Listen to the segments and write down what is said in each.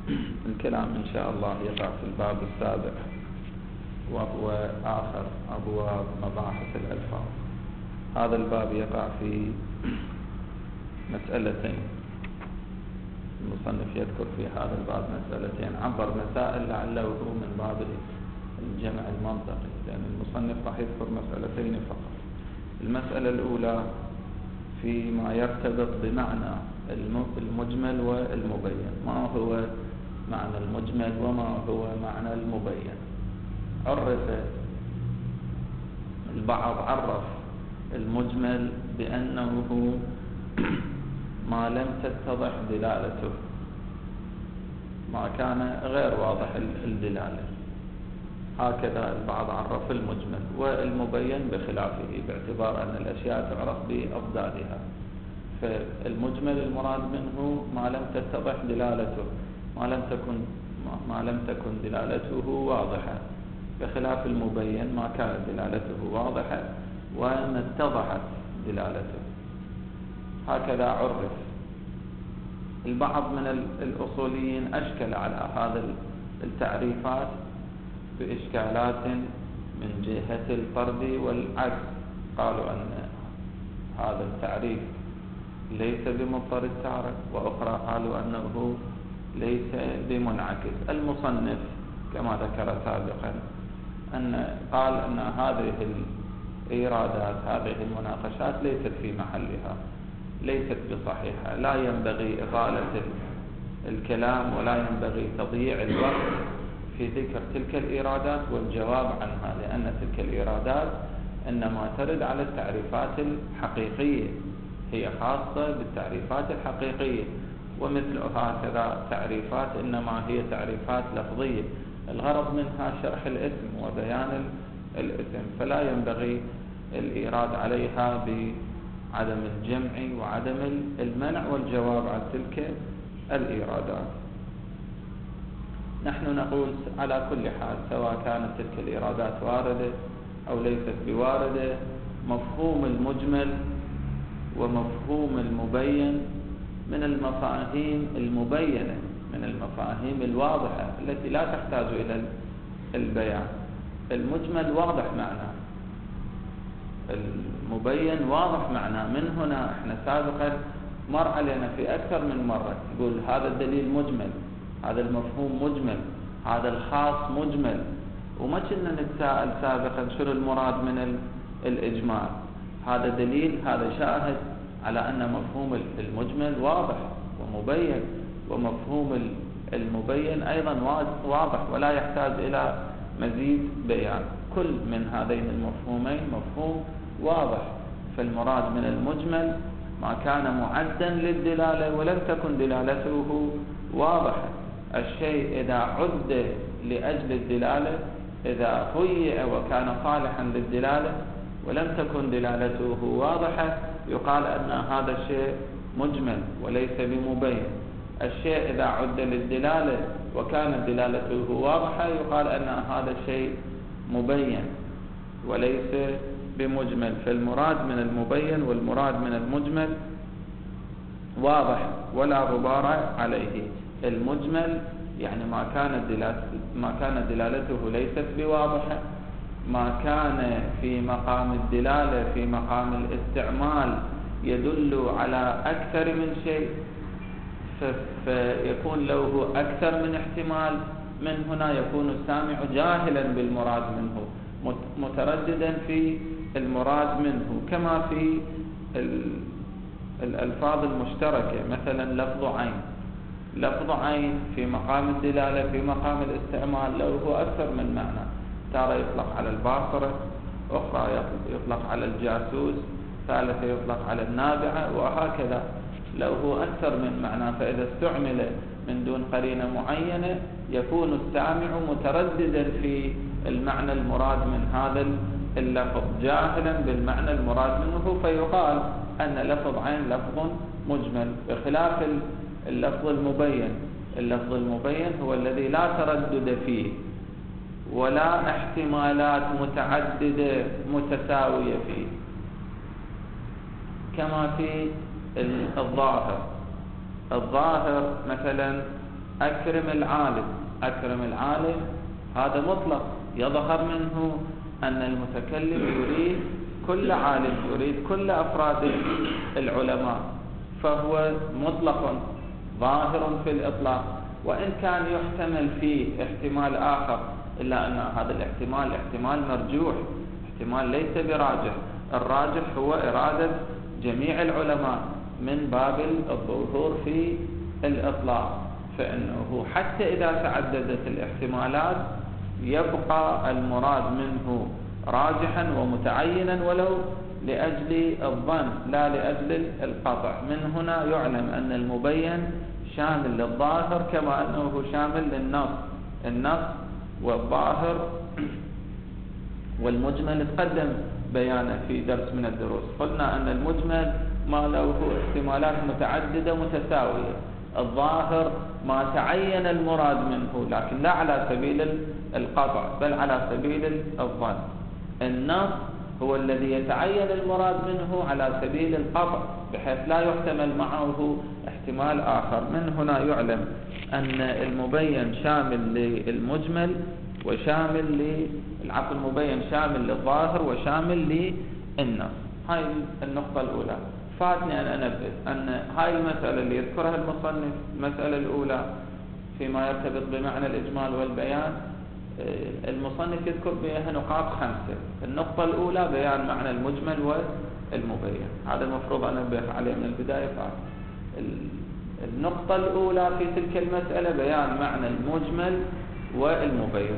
الكلام إن شاء الله يقع في الباب السابع، وهو آخر أبواب مباحث الألفاظ. هذا الباب يقع في مسألتين. المصنف يذكر في هذا الباب مسألتين، عبر مسائل لعله من باب الجمع المنطقي، لأن المصنف راح يذكر مسألتين فقط. المسألة الأولى فيما يرتبط بمعنى المجمل والمبين، ما هو معنى المجمل وما هو معنى المبين. البعض عرف المجمل بأنه ما لم تتضح دلالته، ما كان غير واضح الدلالة، هكذا البعض عرف المجمل. والمبين بخلافه، باعتبار أن الأشياء تعرف بأضدادها. فالمجمل المراد منه ما لم تتضح دلالته، ما لم تكن دلالته واضحة، بخلاف المبين ما كانت دلالته واضحة وما اتضحت دلالته. هكذا عرف. البعض من الأصوليين أشكل على هذه التعريفات بإشكالات من جهة الفرد والعكس، قالوا أن هذا التعريف ليس بمضطرد تارة، وأخرى قالوا أنه ليس بمنعكس. المصنف كما ذكر سابقا قال أن هذه الإيرادات، هذه المناقشات ليست في محلها، ليست بصحيحة، لا ينبغي إطالة الكلام ولا ينبغي تضييع الوقت في ذكر تلك الإيرادات والجواب عنها، لأن تلك الإيرادات إنما ترد على التعريفات الحقيقية، هي خاصة بالتعريفات الحقيقية. ومثل هكذا تعريفات إنما هي تعريفات لفظية، الغرض منها شرح الاسم وبيان الاسم، فلا ينبغي الإيراد عليها بعدم الجمع وعدم المنع والجواب عن تلك الإيرادات. نحن نقول على كل حال، سواء كانت تلك الإيرادات واردة أو ليست بواردة، مفهوم المجمل ومفهوم المبين من المفاهيم المبينة، من المفاهيم الواضحة التي لا تحتاج إلى البيان. المجمل واضح معناه، المبين واضح معناه. من هنا احنا سابقا مر علينا في أكثر من مرة يقول هذا الدليل مجمل، هذا المفهوم مجمل، هذا الخاص مجمل، وما كنا نتساءل سابقا شنو المراد من الإجمال. هذا دليل، هذا شاهد على أن مفهوم المجمل واضح ومبين، ومفهوم المبين أيضا واضح ولا يحتاج إلى مزيد بيان. كل من هذين المفهومين مفهوم واضح. فالمراد من المجمل ما كان معدا للدلالة ولم تكن دلالته واضحة. الشيء إذا عد لأجل الدلالة، إذا هيئ وكان صالحا للدلالة ولم تكن دلالته واضحة، يقال أن هذا الشيء مجمل وليس بمبين. الشيء إذا عد للدلالة وكانت دلالته واضحة، يقال أن هذا الشيء مبين وليس بمجمل. فالمراد من المبين والمراد من المجمل واضح ولا غبار عليه. المجمل يعني ما كانت دلالته ليست بواضحة، ما كان في مقام الدلالة، في مقام الاستعمال يدل على أكثر من شيء، فيكون له أكثر من احتمال. من هنا يكون السامع جاهلا بالمراد منه، مترددا في المراد منه. كما في الألفاظ المشتركة، مثلا لفظ عين في مقام الدلالة، في مقام الاستعمال له أكثر من معنى. تارة يطلق على الباصرة، أخرى يطلق على الجاسوس، ثالثة يطلق على النابعة، وهكذا له أكثر من معنى. فإذا استعمل من دون قرينة معينة يكون السامع مترددا في المعنى المراد من هذا اللفظ، جاهلا بالمعنى المراد منه، فيقال أن لفظ عين لفظ مجمل، بخلاف اللفظ المبين. اللفظ المبين هو الذي لا تردد فيه ولا احتمالات متعددة متساوية فيه، كما في الظاهر مثلا أكرم العالم. أكرم العالم هذا مطلق، يظهر منه أن المتكلم يريد كل عالم، يريد كل أفراد العلماء، فهو مطلق ظاهر في الإطلاق، وإن كان يحتمل فيه احتمال آخر، إلا أن هذا الاحتمال احتمال مرجوح، احتمال ليس براجح. الراجح هو إرادة جميع العلماء من باب الظهور في الإطلاق، فإنه حتى إذا تعددت الاحتمالات يبقى المراد منه راجحا ومتعينا ولو لأجل الظن لا لأجل القطع. من هنا يعلم أن المبين شامل للظاهر كما أنه شامل للنص. النص والظاهر والمجمل تقدم بيانه في درس من الدروس. قلنا أن المجمل ما له احتمالات متعددة متساوية، الظاهر ما تعين المراد منه لكن لا على سبيل القطع بل على سبيل الظن. النص هو الذي يتعين المراد منه على سبيل القطع بحيث لا يحتمل معه احتمال آخر. من هنا يعلم أن المبين شامل للمجمل وشامل المبين شامل للظاهر وشامل للنص. هاي النقطة الأولى. فاتني أن أنبه أن هاي المسألة اللي يذكرها المصنف، المسألة الأولى فيما يرتبط بمعنى الإجمال والبيان، المصنف يذكر بها نقاط 5. النقطة الأولى بيان معنى المجمل والمبين، هذا المفروض أن أنبه عليه من البداية. النقطة الأولى في تلك المسألة بيان معنى المجمل والمبين.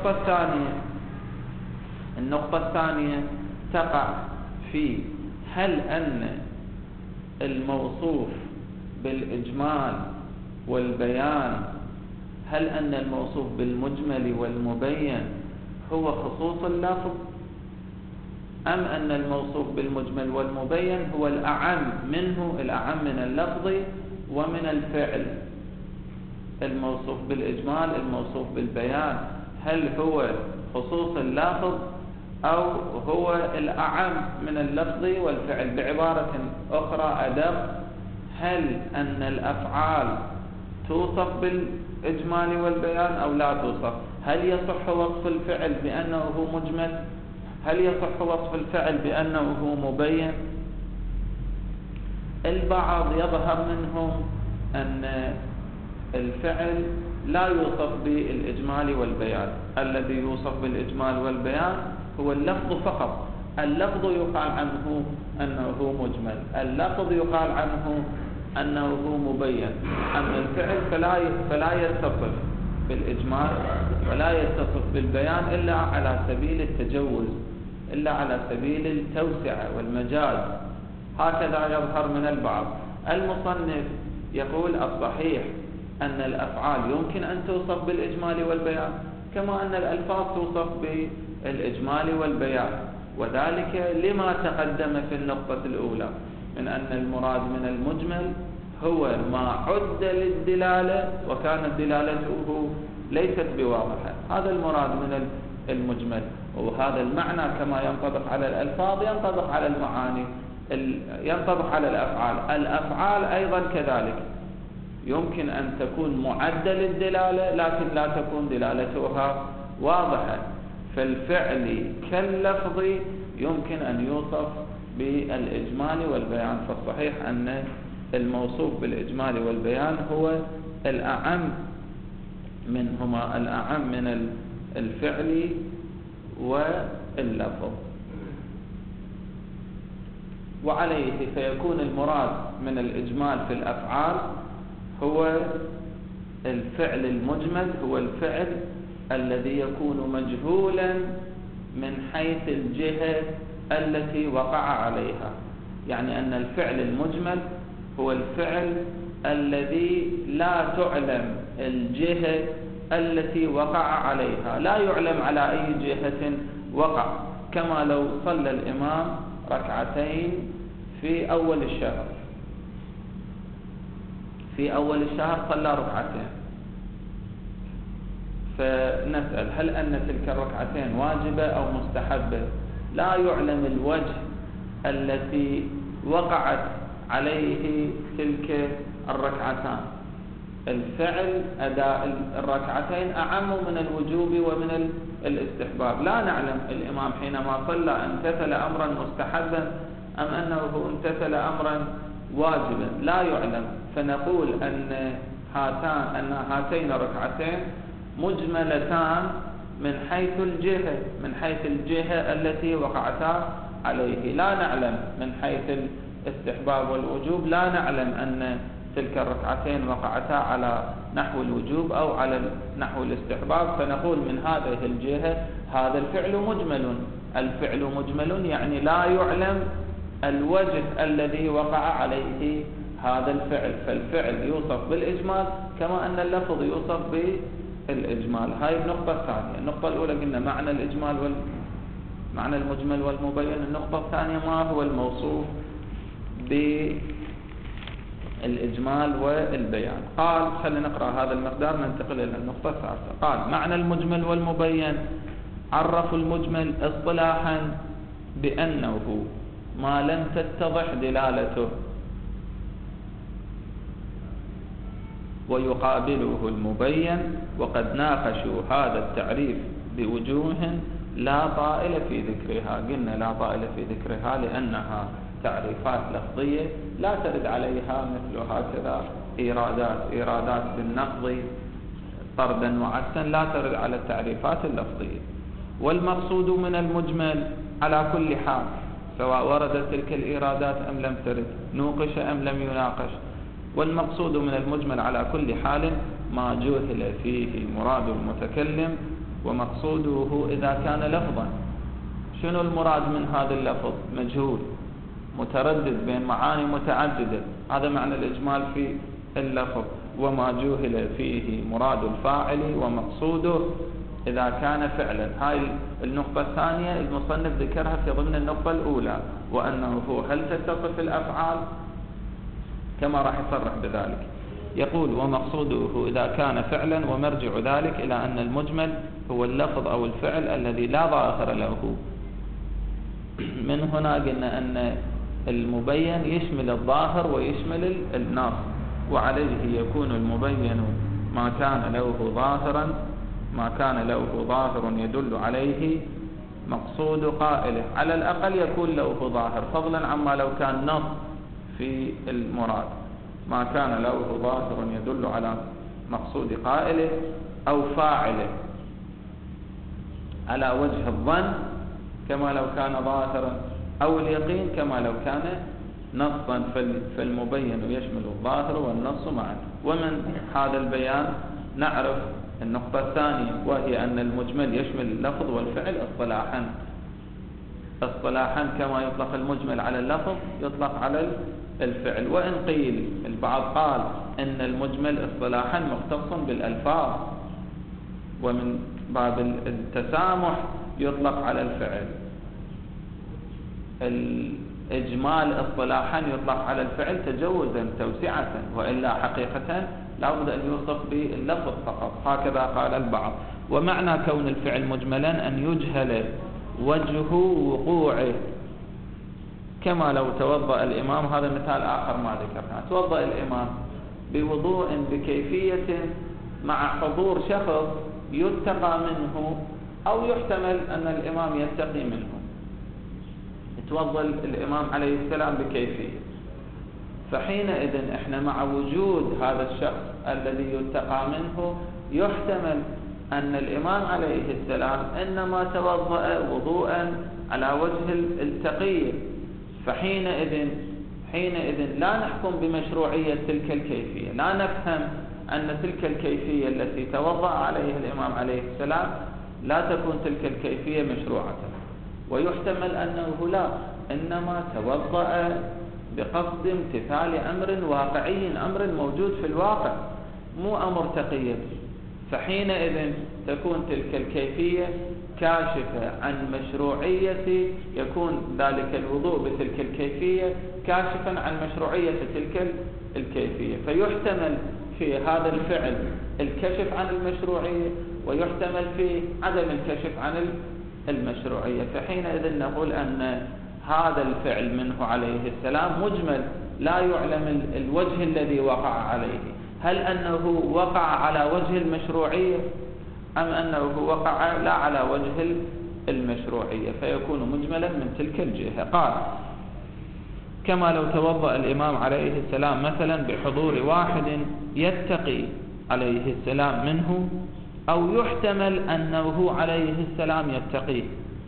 النقطة الثانية تقع في هل أن الموصوف بالإجمال والبيان، هل أن الموصوف بالمجمل والمبين هو خصوص اللفظ، أم أن الموصوف بالمجمل والمبين هو الأعم منه، الأعم من اللفظ ومن الفعل؟ الموصوف بالإجمال، الموصوف بالبيان، هل هو خصوص اللفظ أو هو الأعم من اللفظ والفعل؟ بعبارة أخرى أدق، هل أن الأفعال توصف بالإجمال والبيان أو لا توصف؟ هل يصح وصف الفعل بأنه مجمل؟ هل يصح وصف الفعل بأنه مبين؟ البعض يظهر منهم أن الفعل لا يوصف بالإجمال والبيان، الذي يوصف بالإجمال والبيان هو اللفظ فقط. اللفظ يقال عنه أنه مجمل، اللفظ يقال عنه أنه مبين. أما الفعل فلا يتصف بالإجمال ولا يتصف بالبيان إلا على سبيل التجوز، إلا على سبيل التوسعة والمجاز. هكذا يظهر من البعض. المصنف يقول الصحيح أن الأفعال يمكن أن توصف بالإجمال والبيان كما أن الألفاظ توصف بالإجمال والبيان، وذلك لما تقدم في النقطة الأولى من أن المراد من المجمل هو ما عد للدلالة وكانت دلالته ليست بواضحة، هذا المراد من المجمل. وهذا المعنى كما ينطبق على الألفاظ ينطبق على المعاني، ينطبق على الأفعال. الأفعال أيضا كذلك يمكن أن تكون معدة للدلالة لكن لا تكون دلالتها واضحة. فالفعل كاللفظ يمكن أن يوصف بالإجمال والبيان. فالصحيح أن الموصوف بالإجمال والبيان هو الأعم منهما، الأعم من الفعل واللفظ. وعليه فيكون المراد من الإجمال في الأفعال هو الفعل المجمل، هو الفعل الذي يكون مجهولا من حيث الجهة التي وقع عليها. يعني أن الفعل المجمل هو الفعل الذي لا تعلم الجهة التي وقع عليها، لا يعلم على أي جهة وقع، كما لو صلى الإمام ركعتين في أول الشهر، في أول الشهر صلى ركعتين، فنسأل هل أن تلك الركعتين واجبة أو مستحبة؟ لا يعلم الوجه التي وقعت عليه تلك الركعتان، الفعل أداء الركعتين أعم من الوجوب ومن الاستحباب. لا نعلم الإمام حينما صلى امتثل أمرا مستحبا أم أنه امتثل أمرا واجبا، لا يعلم. فنقول أن هاتين الركعتين مجملتان من حيث الجهة التي وقعتا عليه. لا نعلم من حيث الاستحباب والوجوب، لا نعلم أن تلك الركعتين وقعتا على نحو الوجوب أو على نحو الاستحباب. فنقول من هذه الجهة هذا الفعل مجمل. الفعل مجمل يعني لا يعلم الوجه الذي وقع عليه هذا الفعل، فالفعل يوصف بالإجمال كما أن اللفظ يوصف بالإجمال. هاي النقطة الثانية. النقطة الأولى قلنا معنى الإجمال معنى المجمل والمبين. النقطة الثانية ما هو الموصوف بالإجمال والبيان. قال خلينا نقرأ هذا المقدار ننتقل إلى النقطة الثالثة. قال معنى المجمل والمبين. عرفوا المجمل اصطلاحا بأنه ما لم تتضح دلالته، ويقابله المبين، وقد ناقشوا هذا التعريف بوجوه لا طائل في ذكرها. قلنا لا طائل في ذكرها لأنها تعريفات لفظية لا ترد عليها مثل هكذا إيرادات بالنقض طردا وعكسا، لا ترد على التعريفات اللفظية. والمقصود من المجمل على كل حال، سواء وردت تلك الإيرادات أم لم ترد، نوقش أم لم يناقش. والمقصود من المجمل على كل حال ما جهل فيه مراد المتكلم ومقصوده إذا كان لفظا. شنو المراد من هذا اللفظ؟ مجهول متردد بين معاني متعددة، هذا معنى الإجمال في اللفظ. وما جهل فيه مراد الفاعل ومقصوده إذا كان فعلا. هاي النقطة الثانية المصنف ذكرها في ضمن النقطة الأولى، وأنه هل تتصف الأفعال كما راح يصرح بذلك. يقول ومقصوده إذا كان فعلا، ومرجع ذلك إلى أن المجمل هو اللفظ أو الفعل الذي لا ظاهر له. من هنا قلنا أن المبين يشمل الظاهر ويشمل النص، وعليه يكون المبين ما كان له ظاهر يدل عليه مقصود قائله، على الأقل يكون له ظاهر، فضلا عما لو كان نص في المراد. ما كان له ظاهر يدل على مقصود قائله أو فاعله على وجه الظن كما لو كان ظاهرا، أو اليقين كما لو كان نصا، فالمبين يشمل الظاهر والنص معا. ومن هذا البيان نعرف النقطة الثانية، وهي أن المجمل يشمل اللفظ والفعل اصطلاحا كما يطلق المجمل على اللفظ يطلق على الفعل. وإن قيل البعض قال أن المجمل اصطلاحا مختص بالألفاظ، ومن باب التسامح يطلق على الفعل. الإجمال اصطلاحا يطلق على الفعل تجوزا توسعة، وإلا حقيقة لا بد أن يوصف باللفظ فقط، هكذا قال البعض. ومعنى كون الفعل مجملا أن يجهل وجه وقوعه، كما لو توضأ الإمام. هذا مثال آخر ما ذكرنا. توضأ الإمام بوضوء بكيفية مع حضور شخص يتقى منه أو يحتمل أن الإمام يتقي منه. توضأ الإمام عليه السلام بكيفية، فحينئذ احنا مع وجود هذا الشخص الذي يتقى منه يحتمل أن الإمام عليه السلام إنما توضأ وضوءا على وجه التقية، فحينئذ لا نحكم بمشروعية تلك الكيفية، لا نفهم أن تلك الكيفية التي توضأ عليها الإمام عليه السلام لا تكون تلك الكيفية مشروعة، ويحتمل أنه لا، إنما توضأ بقصد امتثال أمر واقعي، أمر موجود في الواقع، مو أمر تقية. فحينئذ تكون تلك الكيفية كاشفة عن مشروعية، يكون ذلك الوضوء بتلك الكيفية كاشفا عن مشروعية تلك الكيفية، فيحتمل في هذا الفعل الكشف عن المشروعية، ويحتمل في عدم الكشف عن المشروعية. فحينئذ نقول أن هذا الفعل منه عليه السلام مجمل، لا يعلم الوجه الذي وقع عليه، هل أنه وقع على وجه المشروعية أم أنه وقع لا على وجه المشروعية، فيكون مجملا من تلك الجهة. قال: كما لو توضأ الإمام عليه السلام مثلا بحضور واحد يتقي عليه السلام منه، أو يحتمل أنه عليه السلام يتقيه،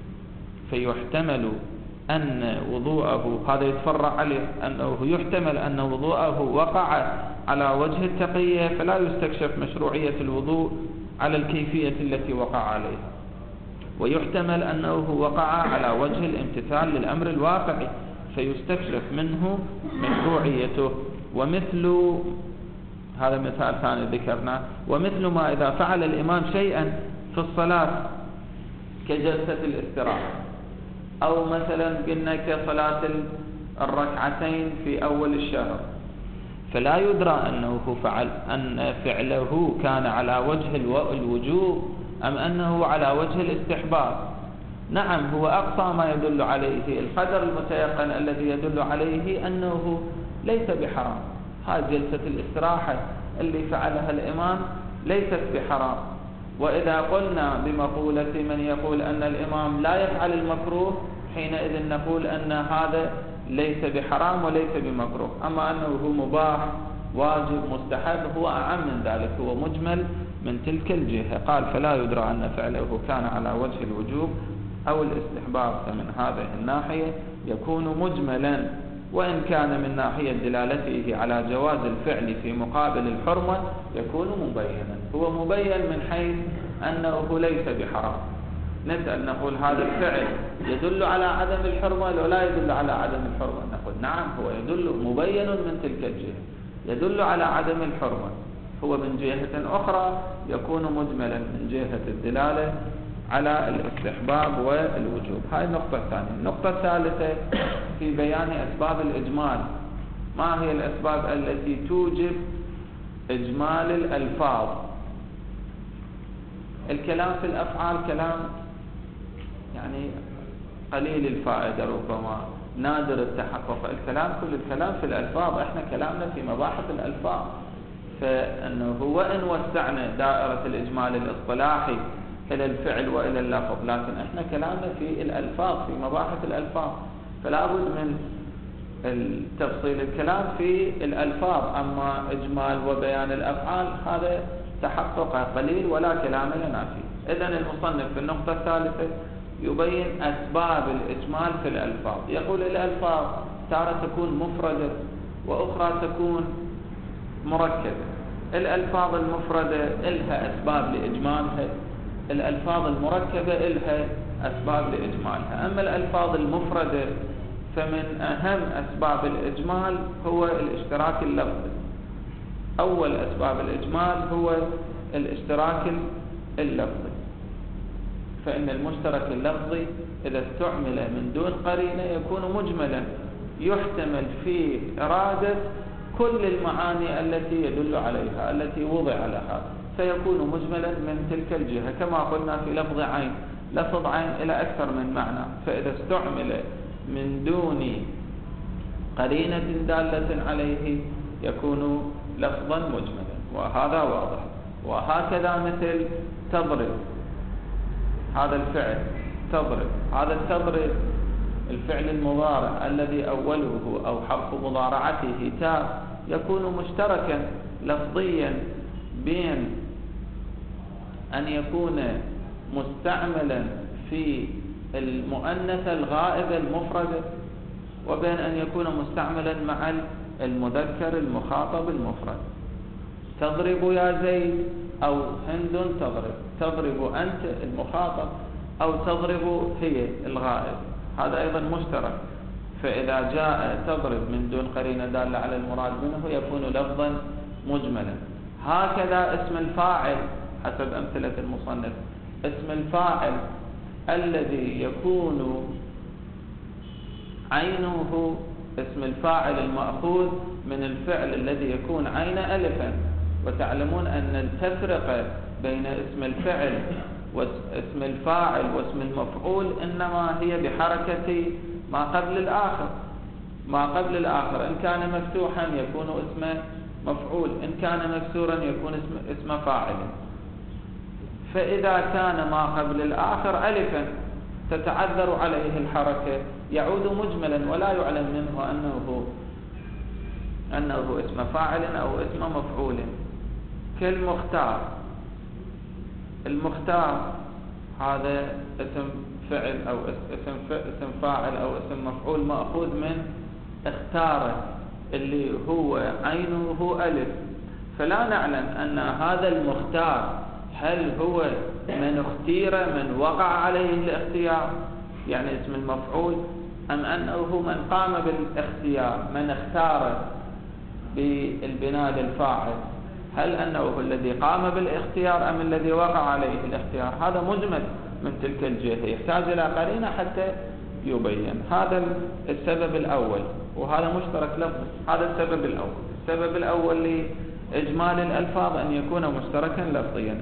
فيحتمل أن وضوءه، هذا يتفرع عليه، أنه يحتمل أن وضوءه وقع على وجه التقية، فلا يستكشف مشروعية الوضوء على الكيفية التي وقع عليها، ويحتمل أنه وقع على وجه الامتثال للأمر الواقعي، فيستكشف منه مشروعيته. ومثل هذا مثال ثاني ذكرناه، ومثل ما إذا فعل الإمام شيئا في الصلاة كجلسة الاستراحة، أو مثلا قلنا كصلاة الركعتين في أول الشهر، فلا يدرى أن فعله كان على وجه الوجوب أم أنه على وجه الاستحباب. نعم، هو أقصى ما يدل عليه القدر المتيقن الذي يدل عليه أنه ليس بحرام. هذه جلسة الاستراحة اللي فعلها الإمام ليست بحرام. وإذا قلنا بمقولة من يقول أن الإمام لا يفعل المكروه، حينئذ نقول أن هذا ليس بحرام وليس بمكروه. أما أنه مباح واجب مستحب هو أعم من ذلك، هو مجمل من تلك الجهة. قال: فلا يدرى أن فعله كان على وجه الوجوب أو الاستحباب، فمن هذه الناحية يكون مجملا، وإن كان من ناحية دلالته على جواز الفعل في مقابل الحرمة يكون مبينا. هو مبين من حيث أنه ليس بحرام. نسأل نقول: هذا الفعل يدل على عدم الحرمة لو لا يدل على عدم الحرمة؟ نقول: نعم، هو يدل مبين من تلك الجهة، يدل على عدم الحرمة. هو من جهة أخرى يكون مجملا من جهة الدلالة على الاستحباب والوجوب. هاي النقطة الثانية. النقطة الثالثة في بيان أسباب الإجمال. ما هي الأسباب التي توجب إجمال الألفاظ؟ الكلام في الأفعال كلام يعني قليل الفائدة، ربما نادر التحقق. كل الكلام في الألفاظ، احنا كلامنا في مباحث الألفاظ، فأنه وإن وسعنا دائرة الإجمال الاصطلاحي إلى الفعل وإلى اللفظ، لكن احنا كلامنا في الألفاظ، في مباحث الألفاظ، فلا بد من تفصيل الكلام في الألفاظ. أما إجمال وبيان الأفعال هذا تحقق قليل ولا كلام لنا فيه. إذن المصنف في النقطة الثالثة يبين أسباب الإجمال في الألفاظ. يقول: الألفاظ تارة تكون مفردة وأخرى تكون مركبة. الألفاظ المفردة إلها أسباب لإجمالها، الألفاظ المركبة إلها أسباب لإجمالها. أما الألفاظ المفردة فمن أهم أسباب الإجمال هو الاشتراك اللفظي. أول أسباب الإجمال هو الاشتراك اللفظي، فإن المشترك اللفظي إذا استعمل من دون قرينة يكون مجملا، يحتمل فيه إرادة كل المعاني التي يدل عليها، التي وضع لها، فيكون مجملا من تلك الجهة. كما قلنا في لفظ عين، لفظ عين إلى أكثر من معنى، فإذا استعمل من دون قرينة دالة عليه يكون لفظا مجملا، وهذا واضح. وهكذا مثل تضرب، هذا الفعل تضرب، هذا التضرب الفعل المضارع الذي أوله أو حرف مضارعته تاء يكون مشتركا لفظيا بين أن يكون مستعملا في المؤنثة الغائبة المفردة، وبين أن يكون مستعملا مع المذكر المخاطب المفرد. تضرب يا زيد، أو هند تضرب، تضرب أنت المخاطب، أو تضرب هي الغائب، هذا أيضا مشترك. فإذا جاء تضرب من دون قرينة دالة على المراد منه يكون لفظا مجملا. هكذا اسم الفاعل حسب أمثلة المصنف، اسم الفاعل الذي يكون عينه، اسم الفاعل المأخوذ من الفعل الذي يكون عين ألفا. وتعلمون أن التفرقة بين اسم الفعل واسم الفاعل واسم المفعول إنما هي بحركة ما قبل الآخر. ما قبل الآخر إن كان مفتوحا يكون اسم مفعول، إن كان مكسورا يكون اسم فاعل. فإذا كان ما قبل الآخر ألفا تتعذر عليه الحركة يعود مجملا ولا يعلم منه أنه اسم فاعل أو اسم مفعول. كالمختار، المختار هذا اسم فعل أو اسم فاعل أو اسم مفعول مأخوذ من اختاره اللي هو عينه ألف، فلا نعلم أن هذا المختار هل هو من اختير من وقع عليه الاختيار يعني اسم المفعول، أم أنه من قام بالاختيار من اختار بالبناء للفاعل، هل أنه الذي قام بالاختيار أم الذي وقع عليه الاختيار. هذا مجمل من تلك الجهة يحتاج إلى قرينة حتى يبين. هذا السبب الأول، وهذا مشترك لفظي. هذا السبب الأول. السبب الأول لإجمال الألفاظ أن يكون مشتركا لفظيا.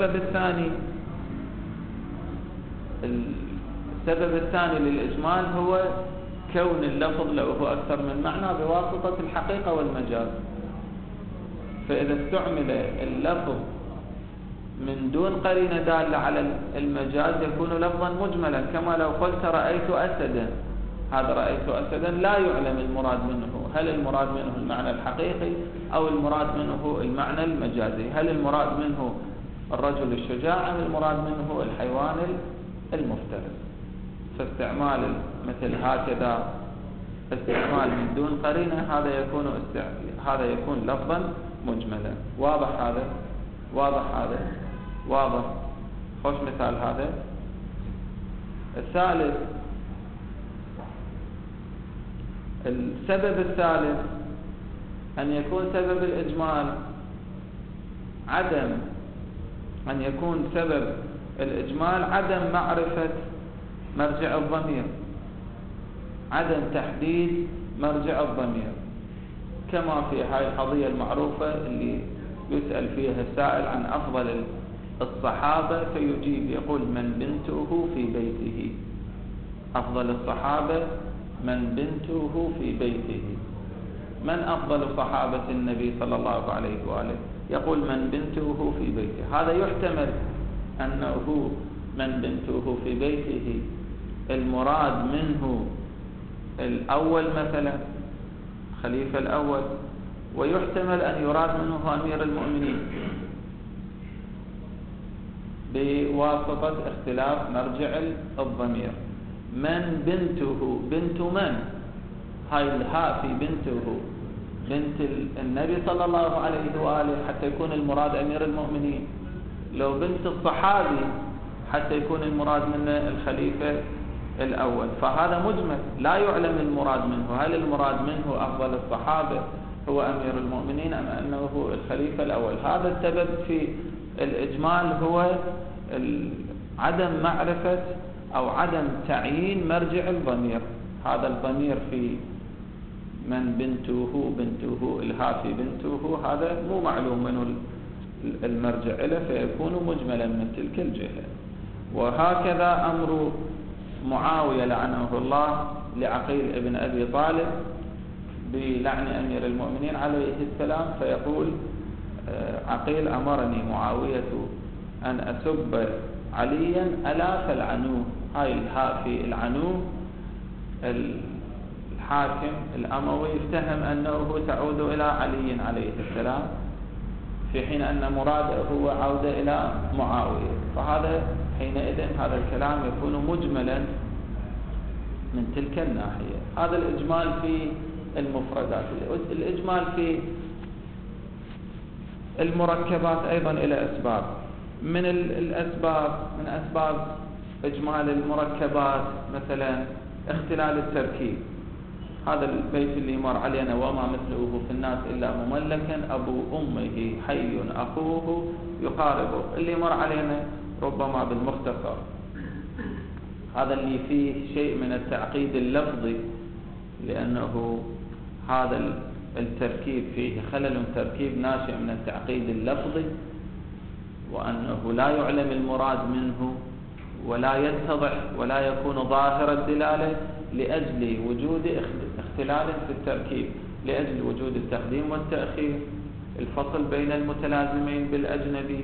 السبب الثاني للإجمال هو كون اللفظ له أكثر من معنى بواسطة الحقيقة والمجاز. فإذا استعمل اللفظ من دون قرينة دالة على المجاز يكون لفظا مجملا، كما لو قلت رأيت أسدا. هذا رأيت أسدا لا يعلم المراد منه، هل المراد منه المعنى الحقيقي أو المراد منه المعنى المجازي، هل المراد منه الرجل الشجاع أم المراد منه الحيوان المفترس. فاستعمال مثل هكذا استعمال من دون قرينة هذا يكون لفظا مجملا. واضح هذا؟ واضح. خوش مثال هذا. الثالث، السبب الثالث أن يكون سبب الإجمال عدم معرفة مرجع الضمير، عدم تحديد مرجع الضمير، كما في هاي القضية المعروفة اللي يسأل فيها السائل عن أفضل الصحابة فيجيب يقول من بنته في بيته. أفضل الصحابة من بنته في بيته. من أفضل صحابة النبي صلى الله عليه وآله؟ يقول من بنته في بيته. هذا يحتمل أنه من بنته في بيته المراد منه الأول مثلا خليفة الأول، ويحتمل أن يراد منه أمير المؤمنين بواسطة اختلاف مرجع الضمير. من بنته، بنت من؟ هاي الهاء في بنته بنت النبي صلى الله عليه وآله حتى يكون المراد أمير المؤمنين. لو بنت الصحابي حتى يكون المراد من الخليفة الأول. فهذا مجمل لا يعلم المراد منه، هل المراد منه أفضل الصحابة هو أمير المؤمنين أم أنه الخليفة الأول. هذا السبب في الإجمال هو عدم معرفة أو عدم تعيين مرجع الضمير. هذا الضمير في من بنته الها في بنته هذا مو معلوم منه المرجع له فيكون مجملا من تلك الجهة. وهكذا أمر معاوية لعنه الله لعقيل ابن أبي طالب بلعن أمير المؤمنين عليه السلام، فيقول عقيل أمرني معاوية أن أسب عليا ألا فالعنوه. هاي الهاء في العنوه الحاكم الأموي افتهم أنه تعود إلى علي عليه السلام، في حين أن مراده هو عودة إلى معاوية. فهذا حينئذ هذا الكلام يكون مجملا من تلك الناحية. هذا الإجمال في المفردات. الإجمال في المركبات أيضا إلى أسباب. من الأسباب من أسباب إجمال المركبات مثلا اختلال التركيب. هذا البيت اللي مر علينا وما مثله في الناس إلا مملكا أبو أمه حي أخوه يقاربه، اللي مر علينا ربما بالمختصر. هذا اللي فيه شيء من التعقيد اللفظي، لأنه هذا التركيب فيه خلل تركيب ناشئ من التعقيد اللفظي، وأنه لا يعلم المراد منه ولا يتضح ولا يكون ظاهر الدلالة لأجل وجود اختلال في التركيب، لأجل وجود التقديم والتأخير الفصل بين المتلازمين بالأجنبي.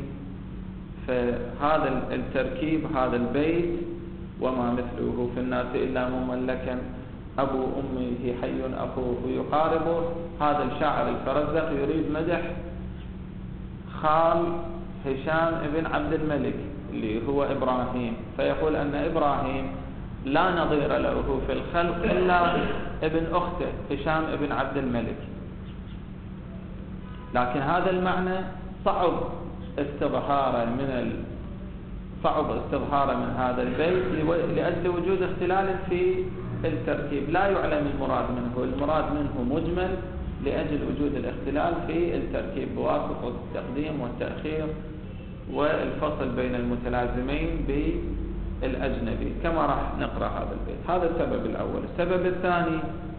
فهذا التركيب، هذا البيت: وما مثله في الناس إلا مملكا أبو أمه حي أخوه يقاربه. هذا الشاعر الفرزدق يريد مدح خال هشام ابن عبد الملك اللي هو إبراهيم، فيقول أن إبراهيم لا نظير له في الخلق إلا ابن أخته هشام ابن عبد الملك. لكن هذا المعنى صعب استظهاره من هذا البيت لأجل وجود اختلال في التركيب، لا يعلم المراد منه. المراد منه مجمل لأجل وجود الاختلال في التركيب بواسطة التقديم والتأخير والفصل بين المتلازمين بالأجنبي، كما راح نقرأ هذا البيت. هذا السبب الأول. السبب الثاني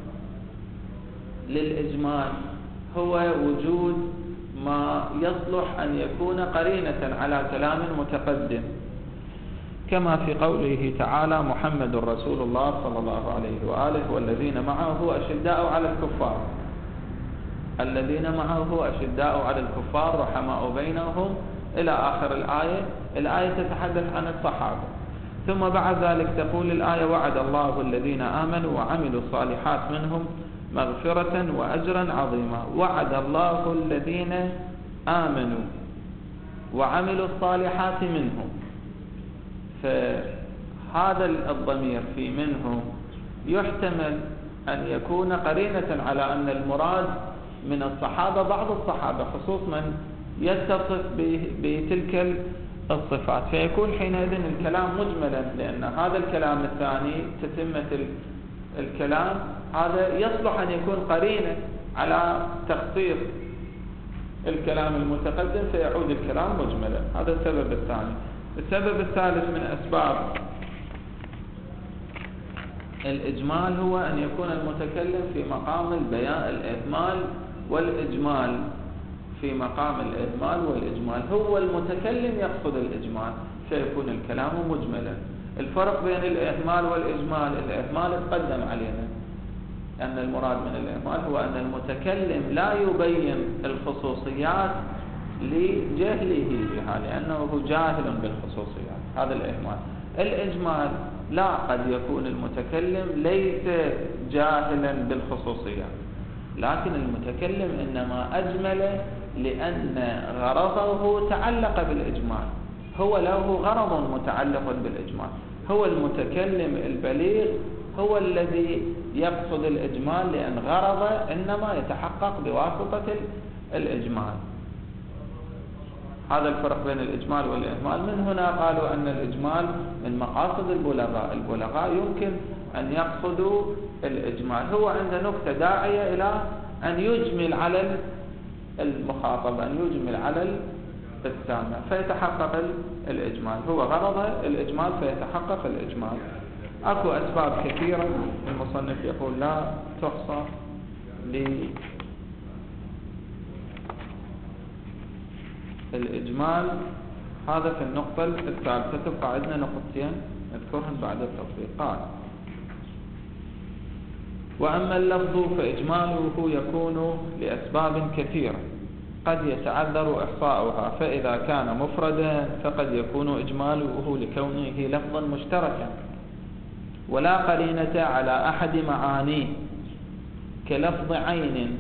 للإجمال هو وجود ما يصلح أن يكون قرينة على كلام متقدم، كما في قوله تعالى: محمد رسول الله صلى الله عليه وآله والذين معه أشداء على الكفار. الذين معه أشداء على الكفار رحماء بينهم إلى آخر الآية. الآية تتحدث عن الصحابة. ثم بعد ذلك تقول الآية: وعد الله الذين آمنوا وعملوا الصالحات منهم مغفرة وأجرا عظيما. وعد الله الذين آمنوا وعملوا الصالحات منهم. فهذا الضمير في منهم يحتمل أن يكون قرينة على أن المراد من الصحابة بعض الصحابة، خصوص من يتصف بتلك الصفات، فيكون حينئذ الكلام مجملا، لأن هذا الكلام الثاني تتمة الكلام هذا يصلح أن يكون قرينة على تخصيص الكلام المتقدم، فيعود الكلام مجملا. هذا السبب الثاني. السبب الثالث من أسباب الإجمال هو أن يكون المتكلم في مقام البيان، الإهمال والإجمال، في مقام الإهمال والإجمال. هو المتكلم يقصد الإجمال، فيكون الكلام مجملا. الفرق بين الإهمال والإجمال: الإهمال تقدم علينا أن المراد من الإهمال هو أن المتكلم لا يبين الخصوصيات لجهله بها، لأنه جاهل بالخصوصيات. هذا الإهمال. الإجمال لا، قد يكون المتكلم ليس جاهلا بالخصوصيات، لكن المتكلم إنما أجمل لأن غرضه تعلق بالإجمال. هو له غرض متعلق بالإجمال. هو المتكلم البليغ هو الذي يقصد الإجمال، لأن غرضه إنما يتحقق بواسطة الإجمال. هذا الفرق بين الإجمال والإهمال. من هنا قالوا أن الإجمال من مقاصد البلغاء. البلغاء يمكن أن يقصدوا الإجمال. هو عنده نكتة داعية إلى أن يجمل على المخاطب، أن يجمل على السامع، فيتحقق الإجمال. هو غرضه الإجمال فيتحقق الإجمال. أكو أسباب كثيرة المصنف يقول لا تحصى للإجمال. هذا في النقطة الثالثة. تبقى عندنا نقطتين نذكرهن بعد التطبيق. قال: وأما اللفظ فإجماله يكون لأسباب كثيرة قد يتعذر إحصاؤها، فإذا كان مفردا فقد يكون إجماله لكونه لفظا مشتركا ولا قرينة على أحد معانيه، كلفظ عين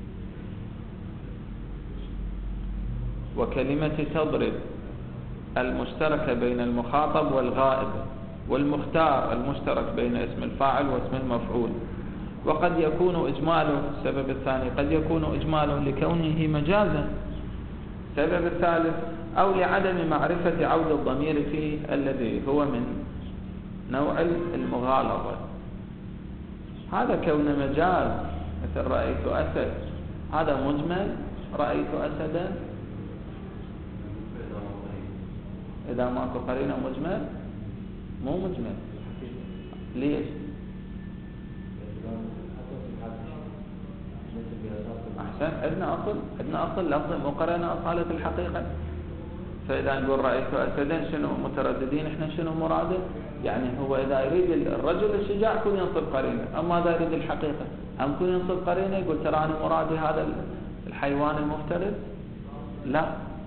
وكلمة تضرب المشتركة بين المخاطب والغائب، والمختار المشترك بين اسم الفاعل واسم المفعول. وقد يكون إجماله، السبب الثاني، قد يكون إجماله لكونه مجازا. السبب الثالث: أو لعدم معرفة عود الضمير فيه الذي هو من نوع المغالطة. هذا كون مجاز، مثل رأيت أسد، هذا مجمل. رأيت أسدا إذا ماكو قرينة مجمل مو مجمل. ليش؟ أحسن. عندنا أصل لفظ مقرنة أصالة الحقيقة. فإذا نقول رأيت أسدا شنو مترددين إحنا شنو مراده؟ يعني هو إذا يريد الرجل الشجاع يكون ينصب قرينة، أما إذا يريد الحقيقة هم يكون ينصب قرينة، يقول ترى أنا مرادي هذا الحيوان المفترس؟ لا.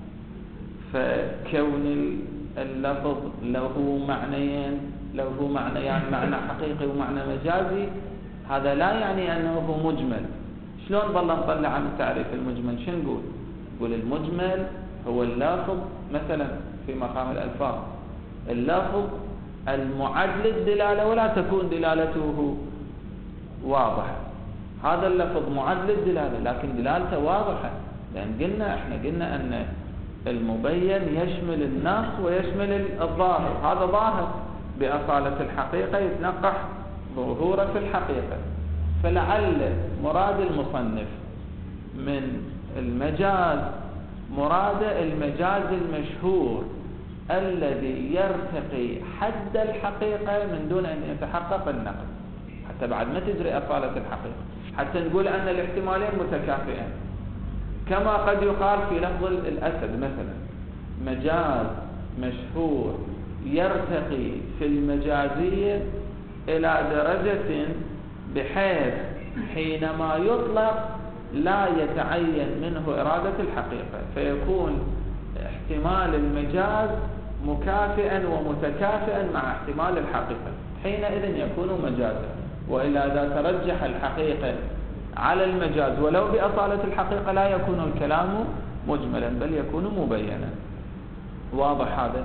فكون اللفظ له معنيان، معنى حقيقي ومعنى مجازي، هذا لا يعني أنه مجمل. شلون بالله نطلع عن التعريف المجمل؟ شو نقول؟ نقول المجمل هو اللفظ مثلا في مقام الألفاظ، اللفظ المعد للدلالة ولا تكون دلالته واضحة. هذا اللفظ معد للدلالة لكن دلالته واضحة، لأن احنا قلنا أن المبين يشمل النص ويشمل الظاهر. هذا ظاهر بأصالة الحقيقة يتنقح ظهوره في الحقيقة. فلعل مراد المصنف من المجاز مراد المجاز المشهور الذي يرتقي حد الحقيقة من دون أن يتحقق النقل، حتى بعد ما تجري أصالة الحقيقة، حتى نقول أن الاحتمالين متكافئين. كما قد يقال في لفظ الأسد مثلا مجاز مشهور يرتقي في المجازية إلى درجة بحيث حينما يطلق لا يتعين منه إرادة الحقيقة، فيكون احتمال المجاز مكافئا ومتكافئا مع احتمال الحقيقة، حينئذ يكون مجازا. وإلا إذا ترجح الحقيقة على المجاز ولو بأصالة الحقيقة لا يكون الكلام مجملا بل يكون مبينا. واضح هذا؟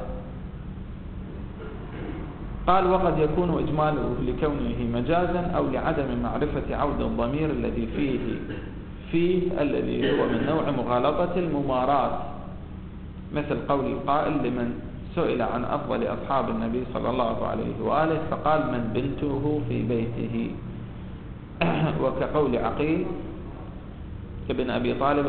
قال وقد يكون إجماله لكونه مجازا أو لعدم معرفة عود الضمير الذي فيه الذي هو من نوع مغالطة الممارات، مثل قول القائل لمن سئل عن أفضل أصحاب النبي صلى الله عليه وآله فقال من بنته في بيته. وكقول عقيل ابن أبي طالب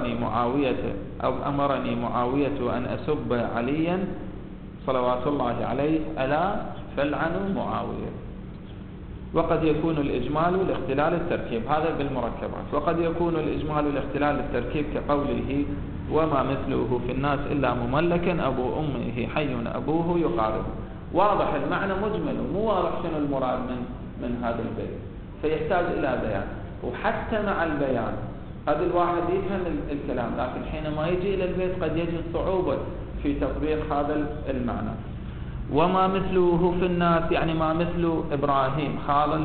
أمرني معاوية أن أسب عليا صلوات الله عليه ألا فلعنوا معاوية. وقد يكون الإجمال لاختلال التركيب، هذا بالمركبات. وقد يكون الإجمال لاختلال التركيب كقوله وما مثله في الناس إلا مملكا أبو أمه حي أبوه يقارب. واضح المعنى مجمل ومو واضح شنو المراد من هذا البيت، فيحتاج إلى بيان. وحتى مع البيان هذا الواحد يفهم الكلام، لكن حينما يجي إلى البيت قد يجد صعوبة في تطبيق هذا المعنى. وما مثله في الناس يعني ما مثل إبراهيم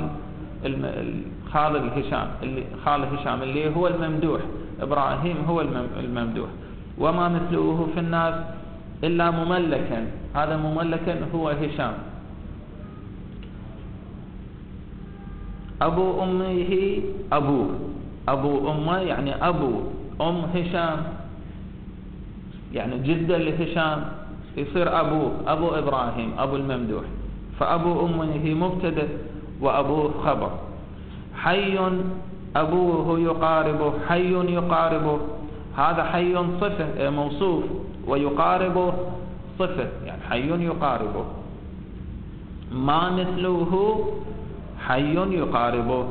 خال هشام اللي هو الممدوح، إبراهيم هو الممدوح. وما مثله في الناس إلا مملكا، هذا مملكا هو هشام. أبو أمه أبو أمه يعني أبو أم هشام، يعني جدا لهشام، يصير أبو إبراهيم أبو الممدوح. فأبو أمه مبتدأ وأبوه خبر. حي أبوه يقاربه، حي يقاربه، هذا حي صفة موصوف ويقاربه صفة، يعني حي يقاربه. ما مثله حي يقاربه،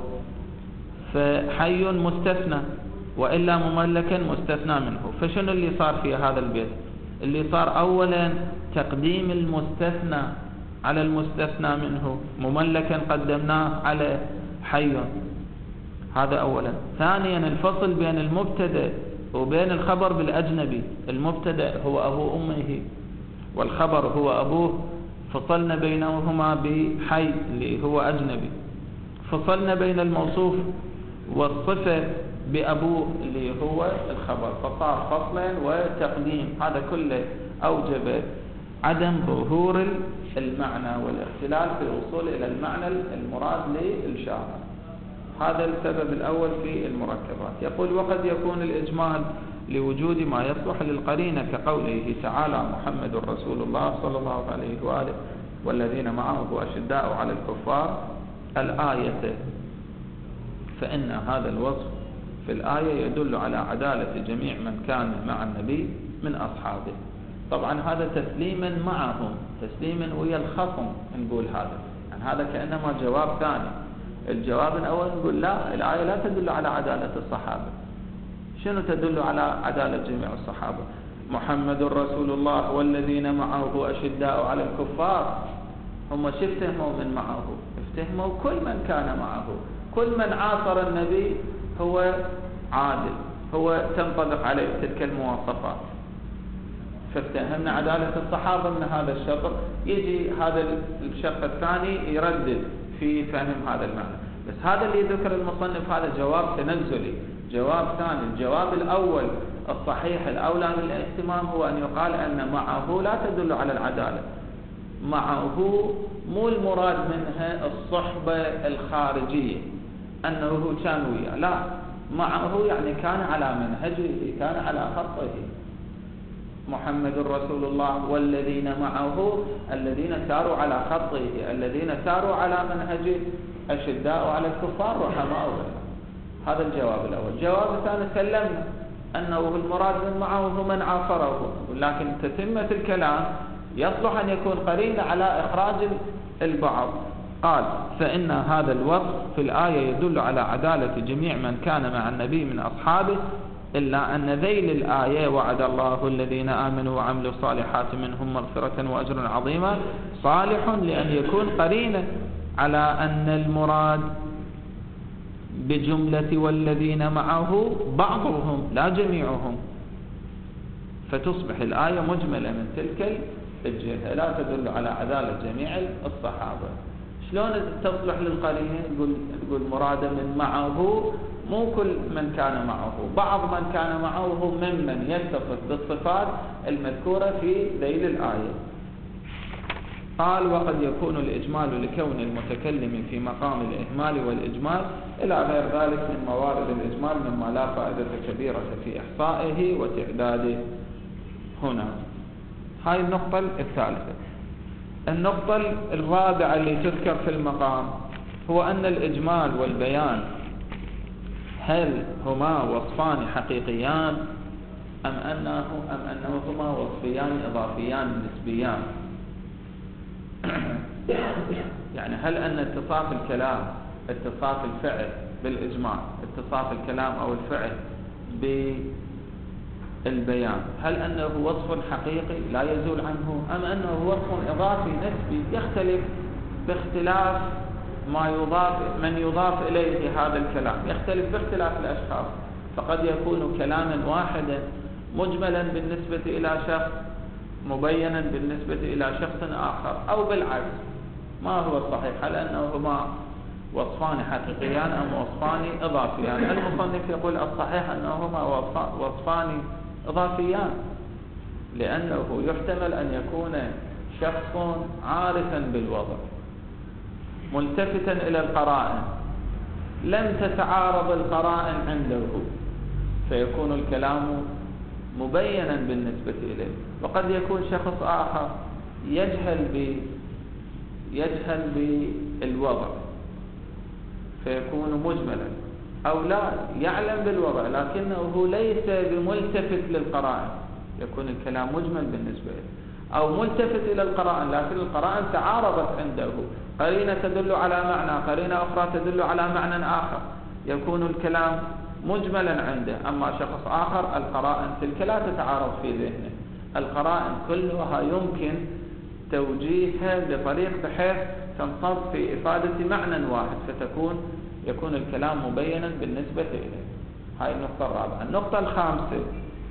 فحي مستثنى وإلا مملكا مستثنى منه. فشنو اللي صار في هذا البيت؟ اللي صار أولا تقديم المستثنى على المستثنى منه، مملكا قدمناه على حي، هذا أولا. ثانيا الفصل بين المبتدأ وبين الخبر بالأجنبي، المبتدأ هو أبو أمه والخبر هو أبوه، فصلنا بينهما بحي اللي هو أجنبي. فصلنا بين الموصوف والصفة بأبوه اللي هو الخبر، فصار فصلا وتقديم. هذا كله أوجب عدم ظهور المعنى والاختلال في الوصول إلى المعنى المراد للشارع. هذا السبب الأول في المركبات. يقول وقد يكون الإجمال لوجود ما يصلح للقرينة كقوله تعالى محمد رسول الله صلى الله عليه وآله والذين معه أشداء على الكفار الآية، فإن هذا الوصف في الآية يدل على عدالة جميع من كان مع النبي من أصحابه. طبعا هذا تسليما معهم، تسليما ويا الخصم نقول هذا، يعني هذا كأنما جواب ثاني. الجواب الأول نقول لا، الآية لا تدل على عدالة الصحابة. شنو تدل على عدالة جميع الصحابة؟ محمد رسول الله والذين معه أشداء على الكفار، هم شو افتهموا من معه؟ افتهموا كل من كان معه، كل من عاصر النبي هو عادل، هو تنطبق عليه تلك المواصفات. فافتهمنا عدالة الصحابة من هذا الشطر، يجي هذا الشق الثاني يردد في فهم هذا المعنى. بس هذا اللي ذكر المصنف هذا جواب تنزلي، جواب ثاني. الجواب الأول الصحيح الأولى للاهتمام هو أن يقال أن معه لا تدل على العدالة. معه مو المراد منها الصحبة الخارجية أنه كان وياه، لا، معه يعني كان على منهجه، كان على خطه. محمد رسول الله والذين معه الذين ساروا على خطه، الذين ساروا على منهجه، أشداء على الكفار رحماء بينهم. هذا الجواب الأول. الجواب الثاني سلمنا أنه المراد من معه من عاصره، لكن تتمة الكلام يصلح أن يكون قرين على إخراج البعض. قال: فإن هذا الوصف في الآية يدل على عدالة جميع من كان مع النبي من أصحابه، إلا أن ذيل الآية وعد الله الذين آمنوا وعملوا الصالحات منهم مغفرة وأجر عظيما صالح لأن يكون قرينا على أن المراد بجملة والذين معه بعضهم لا جميعهم، فتصبح الآية مجملة من تلك الجهة، لا تدل على عدالة جميع الصحابة. شلون تصلح للقرينة؟ نقول مراد من معه مو كل من كان معه، بعض من كان معه ممن يتصف بالصفات المذكورة في ذيل الآية. قال: وقد يكون الإجمال لكون المتكلم في مقام الإهمال والإجمال إلى غير ذلك من موارد الإجمال مما لا فائدة كبيرة في إحصائه وتعداده. هنا هاي النقطة الثالثة. النقطة الرابعة اللي تذكر في المقام هو أن الإجمال والبيان هل هما وصفان حقيقيان أم أنهما وصفيان إضافيان نسبيان؟ يعني هل أن اتصاف الكلام، اتصاف الفعل بالإجمال، اتصاف الكلام أو الفعل بالبيان، هل أنه وصف حقيقي لا يزول عنه أم أنه وصف إضافي نسبي يختلف باختلاف من يضاف إليه هذا الكلام، يختلف باختلاف الأشخاص. فقد يكون كلاما واحدا مجملا بالنسبة إلى شخص، مبينا بالنسبة إلى شخص آخر، أو بالعكس. ما هو الصحيح؟ هل أنهما وصفان حقيقيان أم وصفان إضافيان؟ المصنف يقول الصحيح أنهما وصفان إضافيان، لأنه يحتمل أن يكون شخص عارفا بالوضع ملتفتا إلى القرائن، لم تتعارض القرائن عنده، فيكون الكلام مبينا بالنسبة إليه. وقد يكون شخص آخر يجهل بالوضع فيكون مجملا، أو لا يعلم بالوضع لكنه ليس بملتفت للقرائن، يكون الكلام مجمل بالنسبة له. أو ملتفت إلى القرائن لكن القرائن تعارضت عنده، قرينة تدل على معنى، قرينة أخرى تدل على معنى آخر، يكون الكلام مجملا عنده. أما شخص آخر القرائن تلك لا تتعارض في ذهنه، القرائن كلها يمكن توجيهها بطريق بحيث تنصب في إفادة معنى واحد، يكون الكلام مبينا بالنسبة إليه. هاي النقطة الرابعة. النقطة الخامسة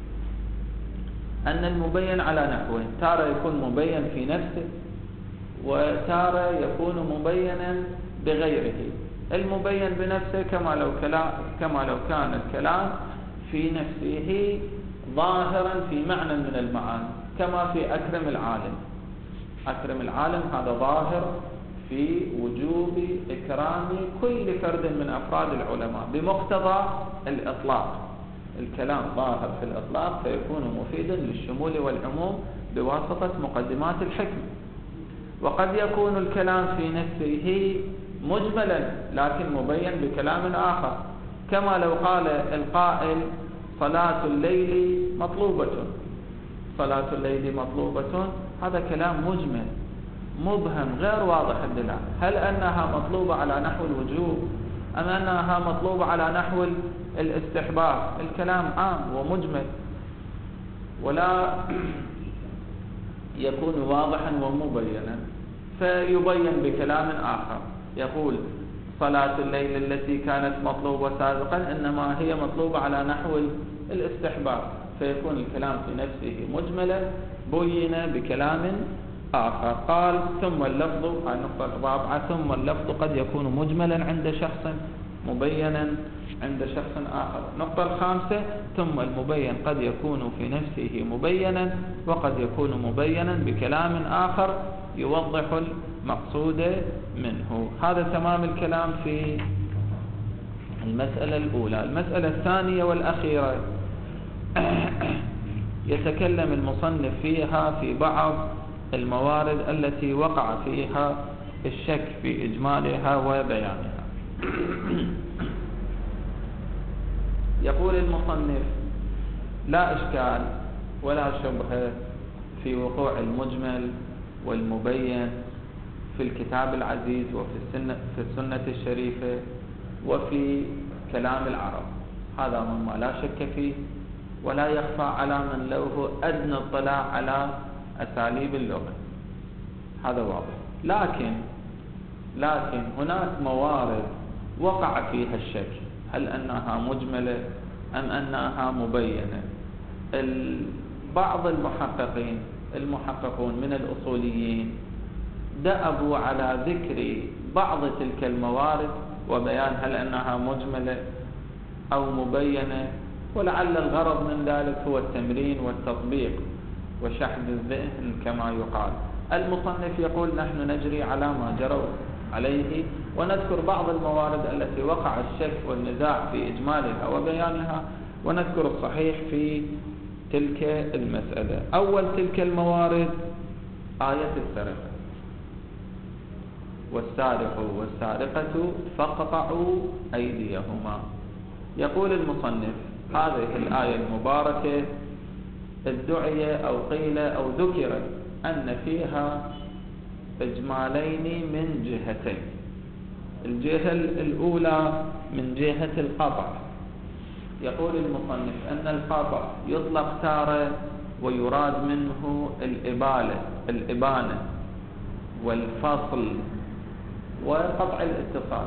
أن المبين على نحوين، تارة يكون مبين في نفسه وتارة يكون مبينا بغيره. المبين بنفسه كما لو كان الكلام في نفسه ظاهرا في معنى من المعاني، كما في أكرم العالم. أكرم العالم هذا ظاهر في وجوب إكرام كل فرد من أفراد العلماء بمقتضى الإطلاق. الكلام ظاهر في الإطلاق فيكون مفيدا للشمول والعموم بواسطة مقدمات الحكم. وقد يكون الكلام في نفسه مجملا لكن مبين بكلام آخر، كما لو قال القائل صلاة الليل مطلوبة، صلاة الليل مطلوبة، هذا كلام مجمل مبهم غير واضح الدلالة. هل أنها مطلوبة على نحو الوجوب أم أنها مطلوبة على نحو الاستحباب؟ الكلام عام ومجمل ولا يكون واضحا ومبينا، فيبين بكلام آخر. يقول صلاة الليل التي كانت مطلوبة سابقا إنما هي مطلوبة على نحو الاستحباب، فيكون الكلام في نفسه مجملا بين بكلام آخر. قال ثم اللفظ، النقطة الرابعة، ثم اللفظ قد يكون مجملا عند شخص مبينا عند شخص آخر. النقطة الخامسة، ثم المبين قد يكون في نفسه مبينا وقد يكون مبينا بكلام آخر يوضح المقصود منه. هذا تمام الكلام في المسألة الأولى. المسألة الثانية والأخيرة يتكلم المصنف فيها في بعض الموارد التي وقع فيها الشك في إجمالها وبيانها. يقول المصنف: لا إشكال ولا شبهة في وقوع المجمل والمبين في الكتاب العزيز وفي السنة الشريفة وفي كلام العرب. هذا مما لا شك فيه ولا يخفى على من له أدنى اطلاع على أساليب اللغة، هذا واضح. لكن هناك موارد وقع فيها الشك، هل أنها مجملة أم أنها مبينة؟ بعض المحققون من الأصوليين دأبوا على ذكر بعض تلك الموارد وبيان هل أنها مجملة أو مبينة، ولعل الغرض من ذلك هو التمرين والتطبيق وشحذ الذهن كما يقال. المصنف يقول: نحن نجري على ما جروا عليه ونذكر بعض الموارد التي وقع الشك والنزاع في إجمالها وبيانها، ونذكر الصحيح في تلك المسألة. أول تلك الموارد آية السرقة: والسارق والسارقة فاقطعوا أيديهما. يقول المصنف: هذه الآية المباركة ادعي أو قيل أو ذكر أن فيها إجمالين من جهتين. الجهة الأولى من جهة القطع. يقول المصنف أن القطع يطلق تارة ويراد منه الإبانة والفصل وقطع الاتصال.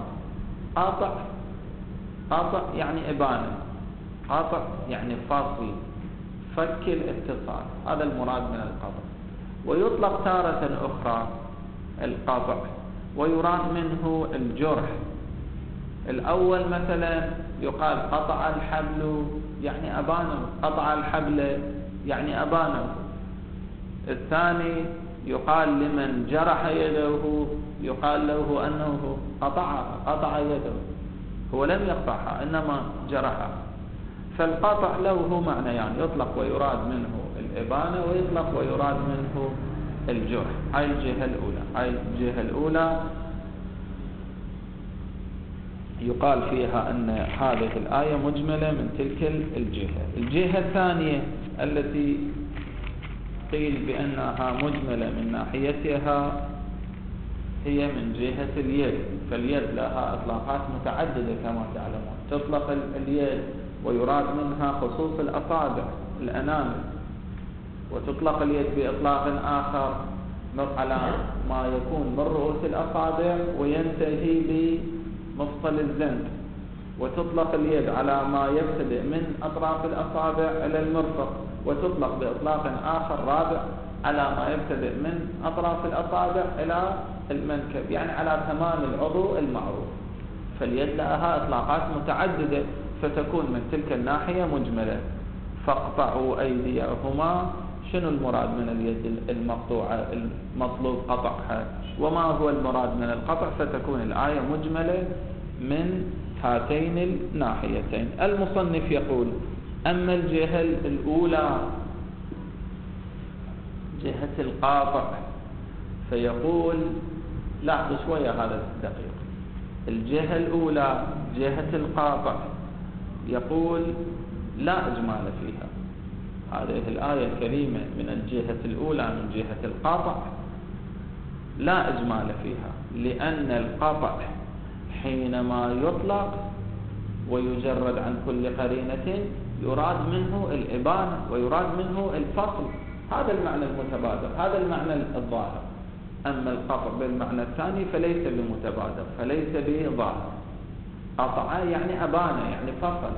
قطع يعني إبانة، قطع يعني فصل، فك الاتصال، هذا المراد من القطع. ويطلق تارة أخرى القطع ويراد منه الجرح. الأول مثلا يقال قطع الحبل يعني أبانه، قطع الحبل يعني أبانه. الثاني يقال لمن جرح يده يقال له أنه قطع يده، هو لم يقطعها إنما جرحها. فالقطع له معنى، يعني يطلق ويراد منه الإبانة ويطلق ويراد منه الجرح. هاي الجهة الأولى يقال فيها أن هذه الآية مجملة من تلك الجهة. الجهة الثانية التي قيل بأنها مجملة من ناحيتها هي من جهة اليد. فاليد لها إطلاقات متعددة كما تعلمون. تطلق اليد ويراد منها خصوص الأصابع الأنامل، وتطلق اليد بإطلاق آخر على ما يكون من رؤوس الأصابع وينتهي بمفصل الزند، وتطلق اليد على ما يبتدئ من أطراف الأصابع إلى المرفق، وتطلق بإطلاق آخر رابع على ما يبتدئ من أطراف الأصابع إلى المنكب، يعني على تمام العضو المعروف. فاليد لها إطلاقات متعددة، فتكون من تلك الناحية مجملة. فاقطعوا أيديهما، شنو المراد من اليد المقطوعة المطلوب قطعها، وما هو المراد من القطع؟ فتكون الآية مجملة من هاتين الناحيتين. المصنف يقول: أما الجهة الأولى جهة القاطع فيقول، لاحظوا شوية هذا الدقيق. الجهة الأولى جهة القاطع يقول لا إجمال فيها. هذه الآية الكريمة من الجهة الأولى من جهة القاطع لا إجمال فيها، لأن القطع حينما يطلق ويجرد عن كل قرينة يراد منه الإبانة ويراد منه الفصل. هذا المعنى المتبادر، هذا المعنى الظاهر. أما القطع بالمعنى الثاني فليس بمتبادر، فليس بظاهر. قطع يعني أبان، يعني فصل،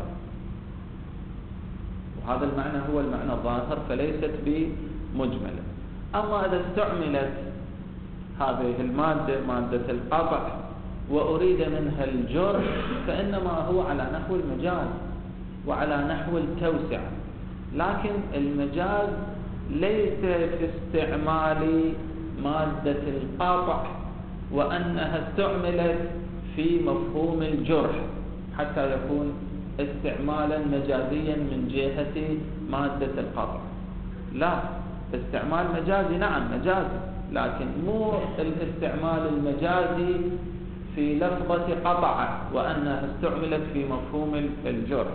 وهذا المعنى هو المعنى الظاهر، فليست بمجملة. أما إذا استعملت هذه المادة، مادة القطع، وأريد منها الجرح، فإنما هو على نحو المجاز وعلى نحو التوسعة، لكن المجاز ليس في استعمال مادة القطع وأنها استعملت في مفهوم الجرح حتى يكون استعمالا مجازيا من جهة مادة القطع. لا، استعمال مجازي، نعم مجازي، لكن مو الاستعمال المجازي في لفظة قطع وأنها استعملت في مفهوم الجرح،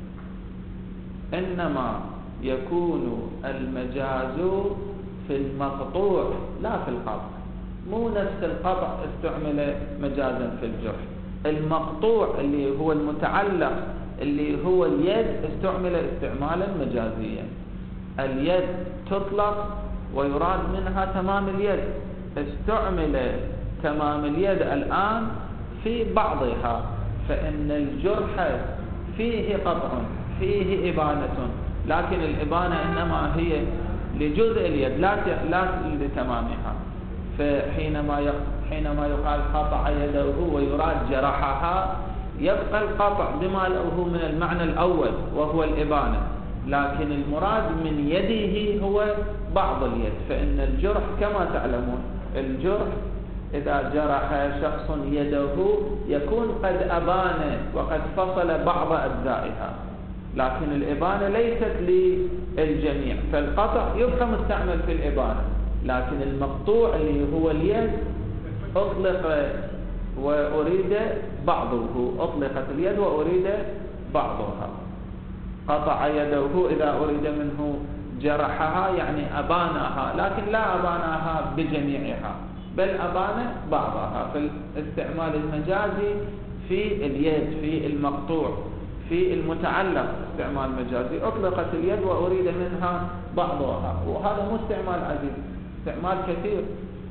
إنما يكون المجاز في المقطوع لا في القطع. مو نفس القطع استعمل مجازا في الجرح، المقطوع اللي هو المتعلق اللي هو اليد استعمل استعمالا مجازيا. اليد تطلق ويراد منها تمام اليد، استعمل تمام اليد الآن في بعضها، فإن الجرح فيه قطع، فيه إبانة، لكن الإبانة إنما هي لجزء اليد لا لتمامها. فحينما يقال قطع يده ويراد جرحها، يبقى القطع بما له من المعنى الأول وهو الإبانة، لكن المراد من يده هو بعض اليد. فإن الجرح كما تعلمون، الجرح إذا جرح شخص يده يكون قد أبان وقد فصل بعض أجزائها، لكن الإبانة ليست للجميع، فالقطع يبقى مستعمل في الإبانة، لكن المقطوع اللي هو اليد أطلق وأريد بعضه، أطلقت اليد وأريد بعضها. قطع يده إذا أريد منه جرحها يعني أبانها، لكن لا أبانها بجميعها، بل أبان بعضها. في الاستعمال المجازي في اليد، في المقطوع، في المتعلق استعمال مجازي، أطلقت اليد وأريد منها بعضها، وهذا مو استعمال عزيز، استعمال كثير.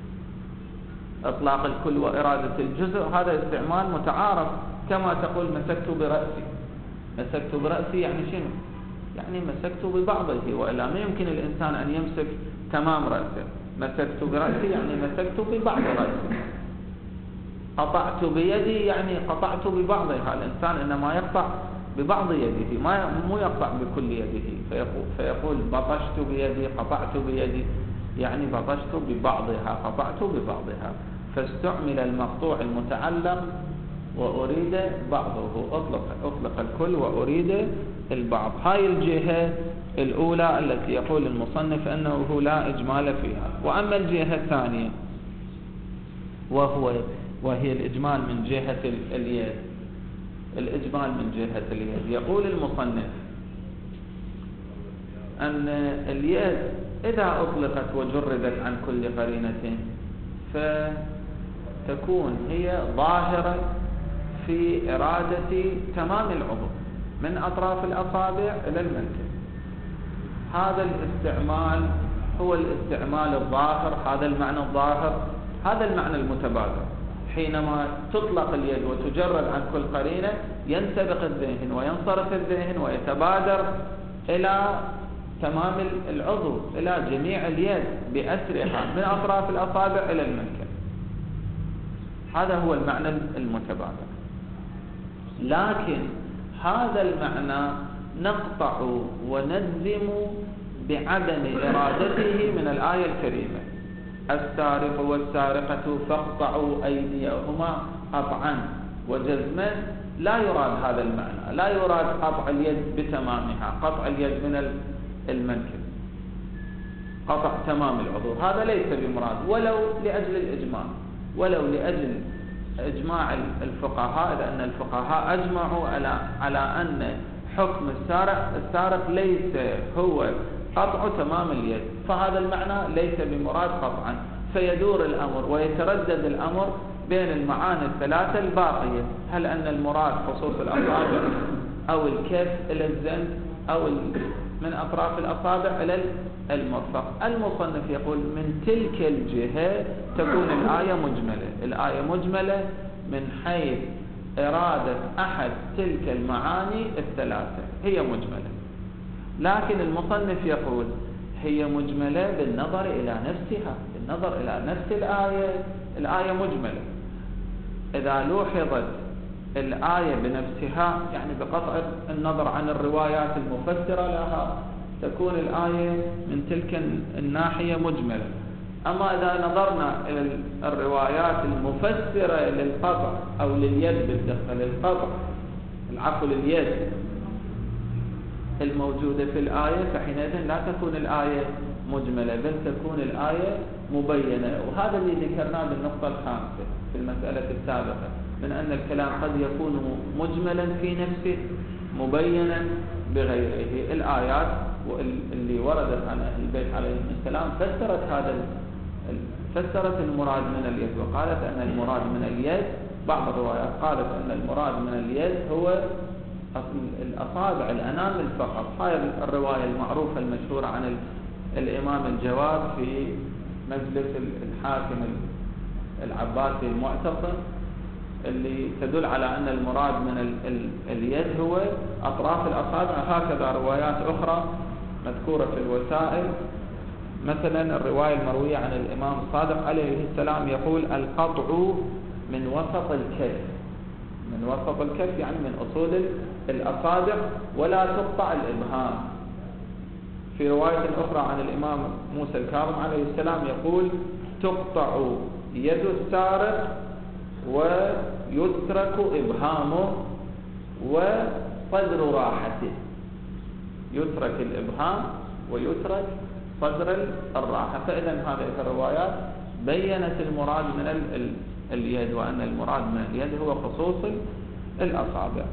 إطلاق الكل وإرادة الجزء هذا استعمال متعارف، كما تقول مسكت برأسي. مسكت برأسي يعني شنو؟ يعني مسكت ببعضه، وإلا ما يمكن الإنسان أن يمسك تمام رأسه. مسكت برأسي يعني مسكت ببعض رأسي. قطعت بيدي يعني قطعت ببعضها. الإنسان إنما يقطع ببعض يده، مو يقطع بكل يده. فيقول بطشت بيدي، قطعت بيدي، يعني بطشت ببعضها، قطعت ببعضها. فاستعمل المقطوع المتعلق وأريد بعضه، أطلق الكل وأريد البعض. هاي الجهة الأولى التي يقول المصنف أنه لا إجمال فيها. وأما الجهة الثانية وهي الإجمال من جهة اليد. الإجمال من جهة اليد، يقول المصنف أن اليد إذا أطلقت وجردت عن كل قرينة فتكون هي ظاهرة في إرادة تمام العضو من أطراف الأصابع إلى المنكب. هذا الاستعمال هو الاستعمال الظاهر، هذا المعنى الظاهر، هذا المعنى المتبادر. حينما تطلق اليد وتجرد عن كل قرينة ينسبق الذهن وينصرف الذهن ويتبادر إلى تمام العضو، إلى جميع اليد بأسرها من أطراف الأصابع إلى المنكب. هذا هو المعنى المتبادر. لكن هذا المعنى نقطع ونجزم بعدم إرادته من الآية الكريمة: السارق والسارقة فاقطعوا أيديهما قطعا وجزما. لا يراد هذا المعنى، لا يراد قطع اليد بتمامها، قطع اليد من المنكب، قطع تمام العضو، هذا ليس بمراد، ولو لأجل الإجماع، ولو لأجل إجماع الفقهاء، لأن الفقهاء أجمعوا على أن حكم السارق ليس هو قطع تمام اليد، فهذا المعنى ليس بمراد قطعا. فيدور الأمر ويتردد الأمر بين المعاني الثلاثة الباقية: هل أن المراد خصوص الأصابع أو الكف إلى الزند أو من أطراف الأصابع إلى المرفق. المصنف يقول من تلك الجهة تكون الآية مجملة. الآية مجملة من حيث إرادة أحد تلك المعاني الثلاثة، هي مجملة. لكن المصنف يقول هي مجملة بالنظر إلى نفسها، بالنظر إلى نفس الآية مجملة. إذا لوحظت الآية بنفسها، يعني بقطع النظر عن الروايات المفسرة لها، تكون الآية من تلك الناحية مجملة. أما إذا نظرنا إلى الروايات المفسرة للقطع أو لليد بالدقة، للقطع العفو لليد الموجودة في الآية، فحينئذ لا تكون الآية مجملة، بل تكون الآية مبينة. وهذا اللي ذكرناه بالنقطة الخامسة في المسألة السابقة، من أن الكلام قد يكون مجملا في نفسه مبينا بغيره. الآيات اللي وردت عن أهل البيت عليهم السلام فسرت المراد من اليد، وقالت أن المراد من اليد، بعض الروايات قالت أن المراد من اليد هو الأصابع الأنامل فقط. هاي الرواية المعروفة المشهورة عن الإمام الجواد في مجلس الحاكم العباسي المعتصم، اللي تدل على أن المراد من اليد هو أطراف الأصابع. هكذا روايات أخرى مذكورة في الوسائل، مثلا الرواية المروية عن الإمام الصادق عليه السلام يقول القطع من وسط الكف، من وسط الكف يعني من أصول الأصابع، ولا تقطع الإبهام. في رواية أخرى عن الإمام موسى الكاظم عليه السلام يقول تقطع يد السارق ويترك إبهامه وصدر راحته، يترك الإبهام ويترك صدر الراحة. فإذا هذه الروايات بيّنت المراد من اليد، وأن المراد من اليد هو خصوص الأصابع.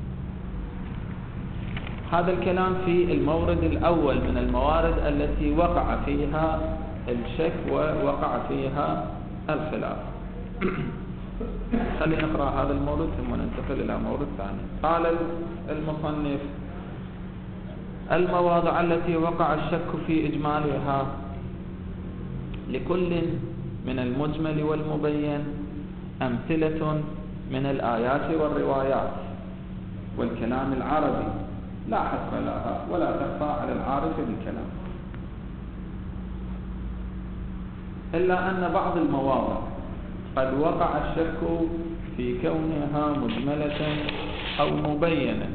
هذا الكلام في المورد الأول من الموارد التي وقع فيها الشك ووقع فيها الخلاف. خلينا نقرأ هذا المورد ثم ننتقل إلى مورد ثاني. قال المصنف المواضع التي وقع الشك في إجمالها لكل من المجمل والمبين أمثلة من الآيات والروايات والكلام العربي لا حصر لها ولا تخفى على العارف بالكلام، إلا أن بعض المواضع قد وقع الشك في كونها مجملة أو مبينة.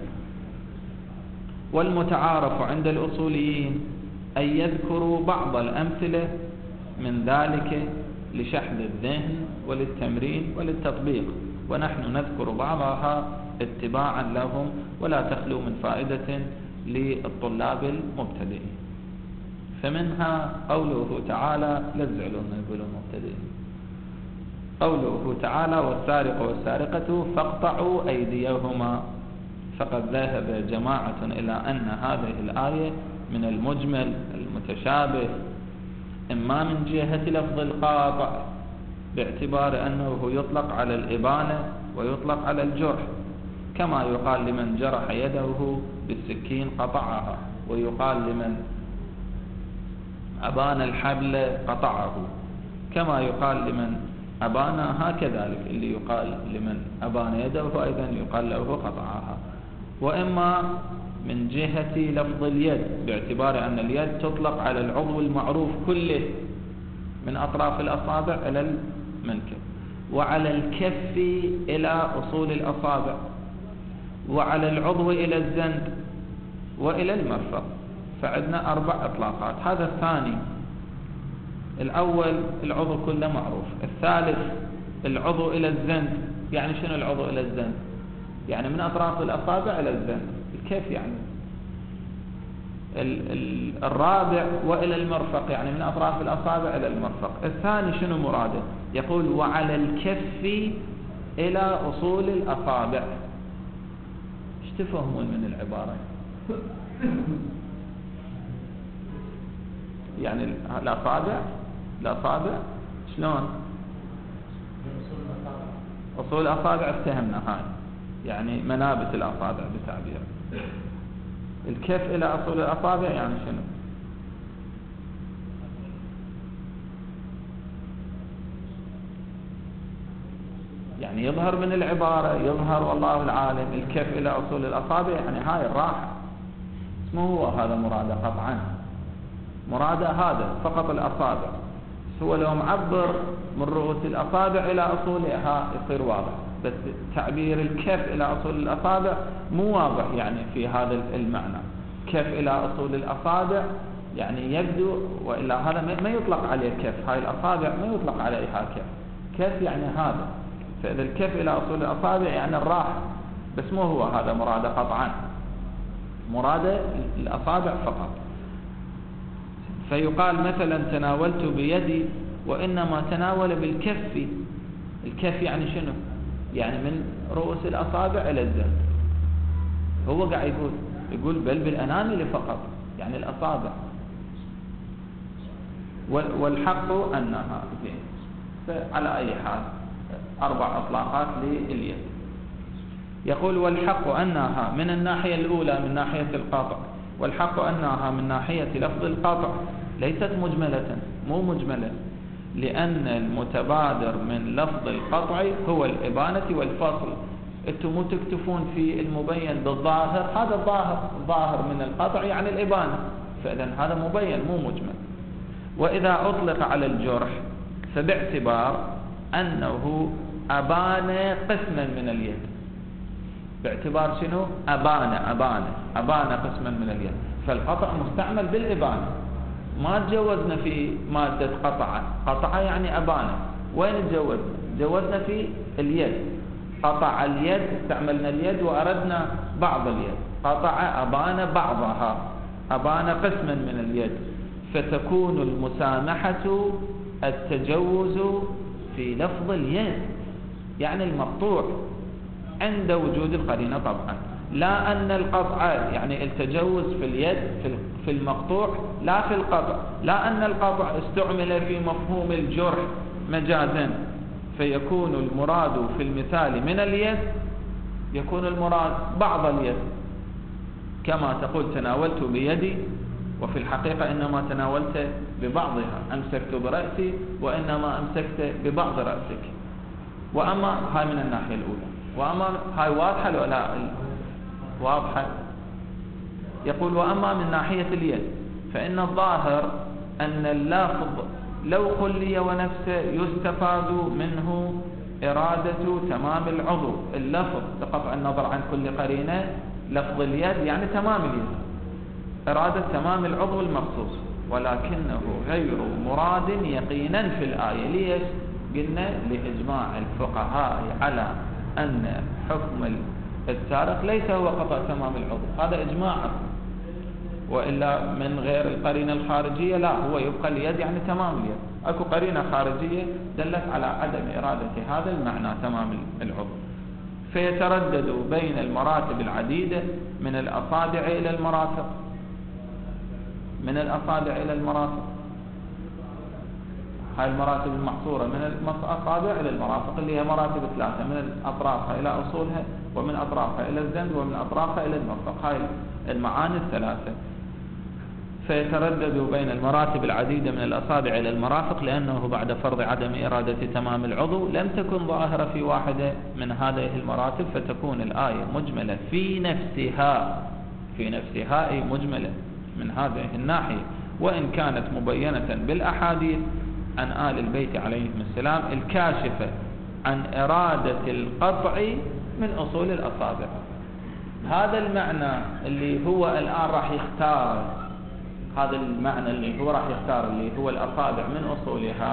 والمتعارف عند الأصوليين أن يذكروا بعض الأمثلة من ذلك لشحذ الذهن وللتمرين وللتطبيق، ونحن نذكر بعضها اتباعا لهم ولا تخلو من فائدة للطلاب المبتدئين. فمنها قوله تعالى لا تزعلون يقولون المبتدئين، قوله تعالى والسارق والسارقة فاقطعوا أيديهما. فقد ذهب جماعة إلى أن هذه الآية من المجمل المتشابه، إما من جهة لفظ القاطع باعتبار أنه يطلق على الإبانة ويطلق على الجرح، كما يقال لمن جرح يده بالسكين قطعها، ويقال لمن أبان الحبل قطعه، كما يقال لمن أبانها كذلك، اللي يقال لمن أبان يده أيضا يقال له قطعها. وإما من جهة لفظ اليد باعتبار أن اليد تطلق على العضو المعروف كله من أطراف الأصابع إلى المنكب، وعلى الكف إلى أصول الأصابع، وعلى العضو إلى الزند وإلى المرفق. فعندنا 4 إطلاقات. هذا الثاني. الأول العضو كله معروف. الثالث العضو إلى الزند. يعني شنو العضو إلى الزند؟ يعني من أطراف الأصابع إلى الزند، الكيف يعني. الرابع وإلى المرفق، يعني من أطراف الأصابع إلى المرفق. الثاني شنو مراده؟ يقول وعلى الكف إلى أصول الأصابع. ايش تفهمون من العبارة؟ يعني الأصابع شلون؟ أصول الأصابع افتهمنا هاي، يعني منابت الأصابع بتعبير. الكف إلى أصول الأصابع يعني شنو؟ يعني يظهر من العبارة، يظهر والله العالم الكف إلى أصول الأصابع، يعني هاي الراحة. مو هو هذا مراده قطعا، مراده هذا فقط الأصابع. هو لو معبر من رؤوس الأصابع إلى أصولها يصير واضح، بس تعبير الكف إلى أصول الأصابع مو واضح يعني في هذا المعنى. كف إلى أصول الأصابع يعني يبدو، وإلا هذا ما يطلق عليه كف، هاي الأصابع ما يطلق عليها كف. كف يعني هذا، فإذا الكف إلى أصول الأصابع يعني الراحة، بس مو هو هذا مراده قطعا، مراده الأصابع فقط. فيقال مثلا تناولت بيدي، وإنما تناول بالكف. الكف يعني شنو؟ يعني من رؤوس الأصابع إلى الذنب. هو قاعد يقول بل بالأنامل فقط، يعني الأصابع. والحق أنها على أي حال 4 إطلاقات لليد. يقول والحق أنها من الناحية الأولى من ناحية القطع، والحق أنها من ناحية لفظ القطع ليست مجملة، مو مجملة، لأن المتبادر من لفظ القطع هو الإبانة والفصل. أنتم مو تكتفون في المبين بالظاهر، هذا الظاهر من القطع يعني الإبانة، فإذا هذا مبين مو مجمل. وإذا أطلق على الجرح فباعتبار أنه أبان قسما من اليد. باعتبار شنو؟ أبان قسما من اليد، فالقطع مستعمل بالإبانة. ما تجوزنا في مادة قطع يعني أبانة. وين جوزنا في اليد. قطع اليد، استعملنا اليد وأردنا بعض اليد. قطع أبان بعضها، أبان قسما من اليد، فتكون المسامحة التجوز في لفظ اليد يعني المقطوع عند وجود القرينة طبعا، لا أن القطع يعني التجوز في اليد في المقطوع لا في القطع، لا أن القطع استعمل في مفهوم الجرح مجازا، فيكون المراد في المثال من اليد يكون المراد بعض اليد، كما تقول تناولت بيدي، وفي الحقيقة إنما تناولت ببعضها، أمسكت برأسي وإنما أمسكت ببعض رأسك. وأما هاي من الناحية الأولى، وأما هاي واضحة لو لا واضحة. يقول وأما من ناحية اليد فإن الظاهر أن اللفظ لو خلي ونفسه يستفاد منه إرادة تمام العضو. اللفظ بقطع النظر عن كل قرينة، لفظ اليد يعني تمام اليد، إرادة تمام العضو المخصوص، ولكنه غير مراد يقينا في الآية. ليش؟ قلنا لإجماع الفقهاء على أن حكم السارق ليس هو قطع تمام العضو، هذا إجماع، وإلا من غير القرينة الخارجية لا، هو يبقى اليد يعني تمام اليد. أكو قرينة خارجية دلت على عدم إرادة هذا المعنى تمام العضو. فيتردد بين المراتب العديدة من الأصابع إلى المرافق، من الأصابع إلى المرافق، هاي المراتب المحصورة من الأصابع إلى المرافق اللي هي مراتب 3، من أطرافها إلى أصولها، ومن أطرافها إلى الذنب، ومن أطرافها إلى المرفق، هاي المعاني 3. فيتردد بين المراتب العديدة من الأصابع إلى المرافق، لأنه بعد فرض عدم إرادة تمام العضو لم تكن ظاهرة في واحدة من هذه المراتب، فتكون الآية مجملة في نفسها أي مجملة من هذه الناحية، وإن كانت مبينة بالأحاديث عن آل البيت عليهم السلام الكاشفة عن إرادة القطع من أصول الأصابع. هذا المعنى اللي هو الآن راح يختار، هذا المعنى اللي هو راح يختار اللي هو الأصابع من أصولها،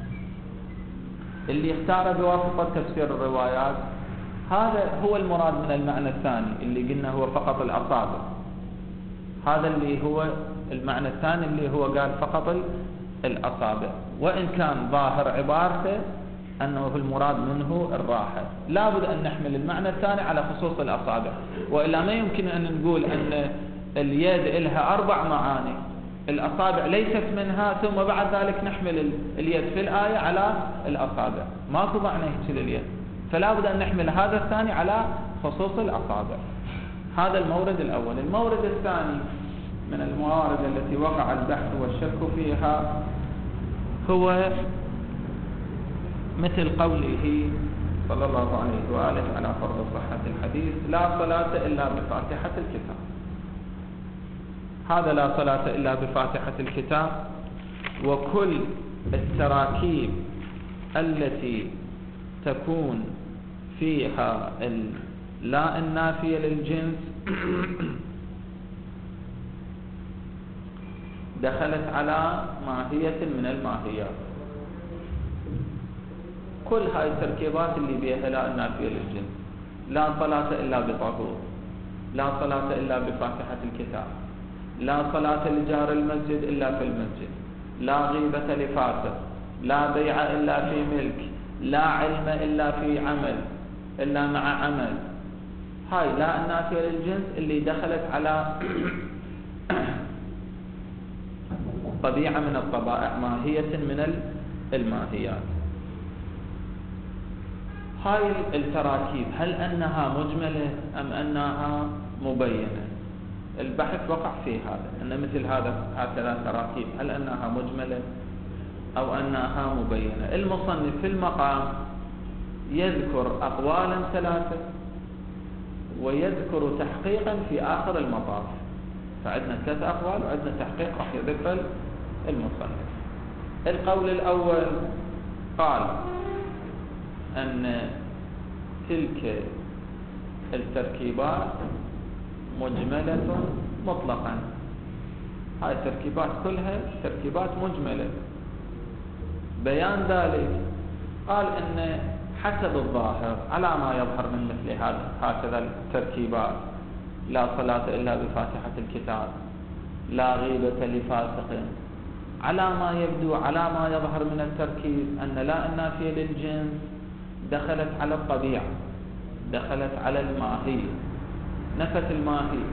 اللي اختاره بواسطة تفسير الروايات، هذا هو المراد من المعنى الثاني اللي قلنا هو فقط الأصابع. هذا اللي هو المعنى الثاني اللي هو قال فقط الأصابع، وإن كان ظاهر عبارته أنه المراد منه الراحة. لا بد أن نحمل المعنى الثاني على خصوص الأصابع، وإلا ما يمكن أن نقول أن اليد لها 4 معاني، الأصابع ليست منها، ثم بعد ذلك نحمل اليد في الآية على الأصابع. ماكو معنى هيك لليد، فلا بد أن نحمل هذا الثاني على خصوص الأصابع. هذا المورد الأول. المورد الثاني من الموارد التي وقع البحث والشك فيها هو مثل قوله صلى الله عليه وآله على فرض صحة الحديث: لا صلاة إلا بفاتحة الكتاب. هذا لا صلاة إلا بفاتحة الكتاب، وكل التراكيب التي تكون فيها لا النافية للجنس دخلت على ماهية من الماهيات. كل هاي التركيبات اللي بيها لا النافية للجنس: لا صلاة إلا بطهور، لا صلاة إلا بفاتحة الكتاب، لا صلاة لجار المسجد إلا في المسجد، لا غيبة لفاسق، لا بيع إلا في ملك، لا علم إلا في عمل إلا مع عمل. هاي لا النافية للجنس اللي دخلت على طبيعة من الطبائع، ماهية من الماهيات. هاي التراكيب هل أنها مجملة أم أنها مبينة؟ البحث وقع في هذا، أن مثل هكذا تراكيب هل أنها مجملة أو أنها مبينة. المصنف في المقام يذكر أقوالا ثلاثة ويذكر تحقيقا في آخر المطاف، فعندنا 3 أقوال وعندنا تحقيق راح يذكر المصنف. القول الأول قال أن تلك التركيبات مجملة مطلقا. هاي التركيبات كلها تركيبات مجملة. بيان ذلك قال أن حسب الظاهر على ما يظهر من مثل هكذا التركيبات: لا صلاة إلا بفاتحة الكتاب، لا غيبة لفاسق، على ما يبدو على ما يظهر من التركيب أن لا النافية للجنس دخلت على الطبيعة، دخلت على الماهية، نفت الماهية.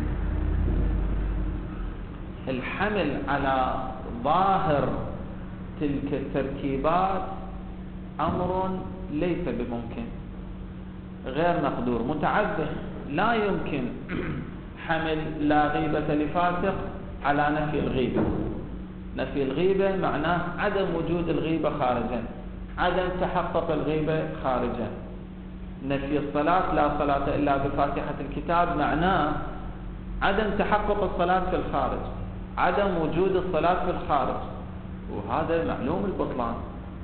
الحمل على ظاهر تلك التركيبات أمر ليس بممكن، غير مقدور، متعذر. لا يمكن حمل لا غيبة لفاسق على نفي الغيبة. نفي الغيبة معناه عدم وجود الغيبة خارجا، عدم تحقق الغيبة خارجا. نفي الصلاة: لا صلاة إلا بفاتحة الكتاب، معناه عدم تحقق الصلاة في الخارج، عدم وجود الصلاة في الخارج. وهذا معلوم البطلان،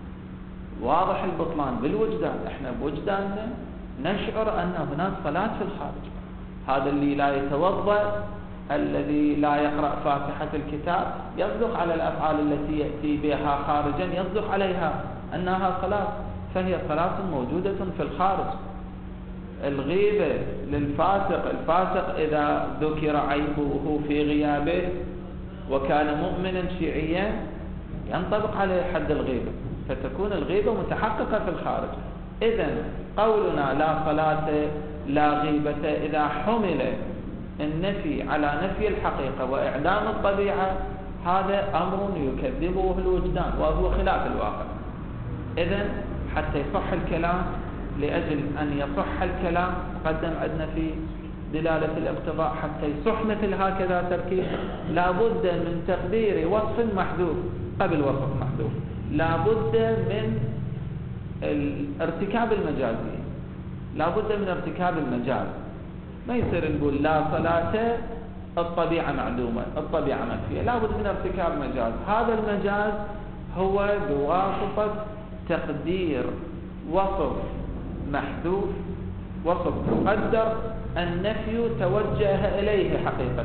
واضح البطلان بالوجدان. احنا بوجداننا نشعر أن هناك صلاة في الخارج. هذا اللي لا يتوضأ، الذي لا يقرأ فاتحة الكتاب، يصدق على الأفعال التي يأتي بها خارجا، يصدق عليها أنها صلاة، فهي صلاة موجودة في الخارج. الغيبة للفاسق: الفاسق إذا ذكر عيبه في غيابه وكان مؤمنا شيعيا ينطبق عليه حد الغيبة، فتكون الغيبة متحققة في الخارج. إذن قولنا لا صلاة لا غيبة إذا حمل النفي على نفي الحقيقة وإعدام الطبيعة، هذا أمر يكذبه الوجدان وهو خلاف الواقع. إذن حتى يصح الكلام، لأجل أن يصح الكلام قدم عندنا في دلالة الاقتضاء، حتى يصح مثل هكذا تركيب لابد من تقدير وصف محذوف قبل وصف محذوف، لابد من ارتكاب المجازي، لابد من ارتكاب المجاز. ما يصير نقول لا صلاة الطبيعة معدومة، الطبيعة منفية، لابد من ارتكاب مجاز. هذا المجاز هو بواسطة تقدير وصف محذوف، وصف مقدر النفي توجه إليه حقيقة.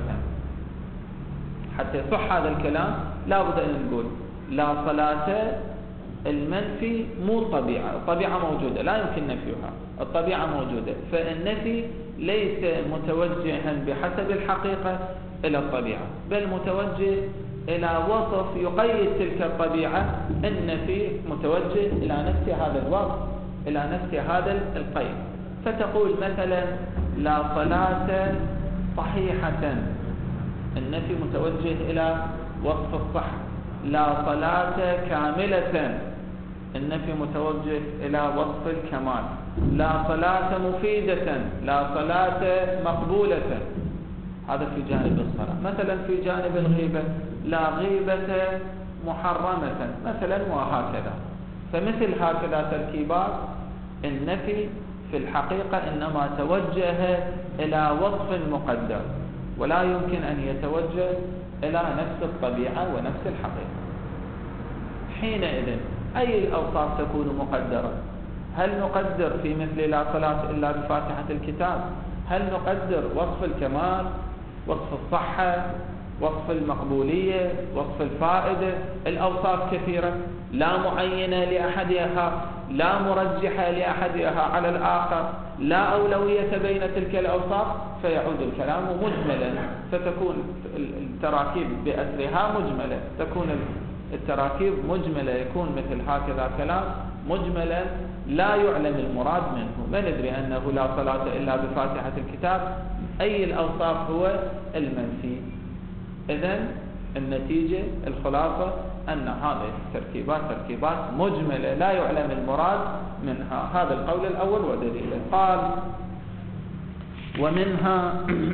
حتى يصح هذا الكلام لابد أن نقول لا صلاة المنفي مو الطبيعة، الطبيعة موجودة لا يمكن نفيها، الطبيعة موجودة، فالنفي ليس متوجها بحسب الحقيقة إلى الطبيعة، بل متوجه إلى وصف يقيد تلك الطبيعة. النفي متوجه إلى نفس هذا الوصف، إلى نفس هذا القيد. فتقول مثلا لا صلاة صحيحة، النفي متوجه إلى وصف الصحة. لا صلاة كاملة، النفي متوجه إلى وصف الكمال. لا صلاة مفيدة، لا صلاة مقبولة. هذا في جانب الصلاة. مثلا في جانب الغيبة، لا غيبة محرمة مثلا، وهكذا. فمثل هكذا تركيبات النفي في الحقيقة إنما توجه إلى وصف مقدر، ولا يمكن أن يتوجه إلى نفس الطبيعة ونفس الحقيقة. حينئذ أي الأوصاف تكون مقدرة؟ هل نقدر في مثل لا صلاة إلا بفاتحة الكتاب؟ هل نقدر وصف الكمال، وصف الصحة، وصف المقبولية، وصف الفائدة؟ الأوصاف كثيرة لا معينة لأحدها، لا مرجحة لأحدها على الآخر، لا أولوية بين تلك الأوصاف، فيعود الكلام مجملا، فتكون التراكيب بأسرها مجملة، تكون التراكيب مجملة، يكون مثل هكذا كلام مجملا لا يعلم المراد منه. ما ندري أنه لا صلاة إلا بفاتحة الكتاب، أي الأوصاف هو المنفي. إذن النتيجة الخلاصة أن هذه التركيبات تركيبات مجملة لا يعلم المراد منها. هذا القول الأول ودليله. قال ومنها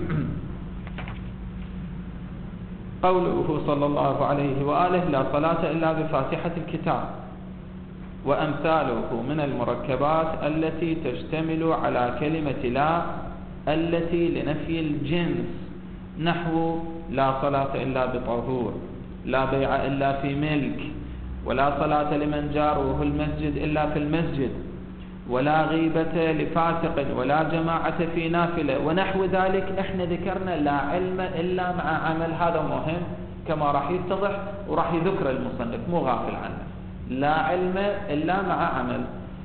قوله صلى الله عليه وآله لا صلاة إلا بفاتحة الكتاب، وأمثاله من المركبات التي تشتمل على كلمة لا التي لنفي الجنس، نحو لا صلاة إلا بطهور، لا بيع إلا في ملك، ولا صلاة لمن جاره المسجد إلا في المسجد، ولا غيبة لفاسق، ولا جماعة في نافلة، ونحو ذلك. احنا ذكرنا لا علم إلا مع عمل، هذا مهم كما راح يتضح وراح يذكر المصنف، مو غافل عنه. لا علم إلا مع عمل.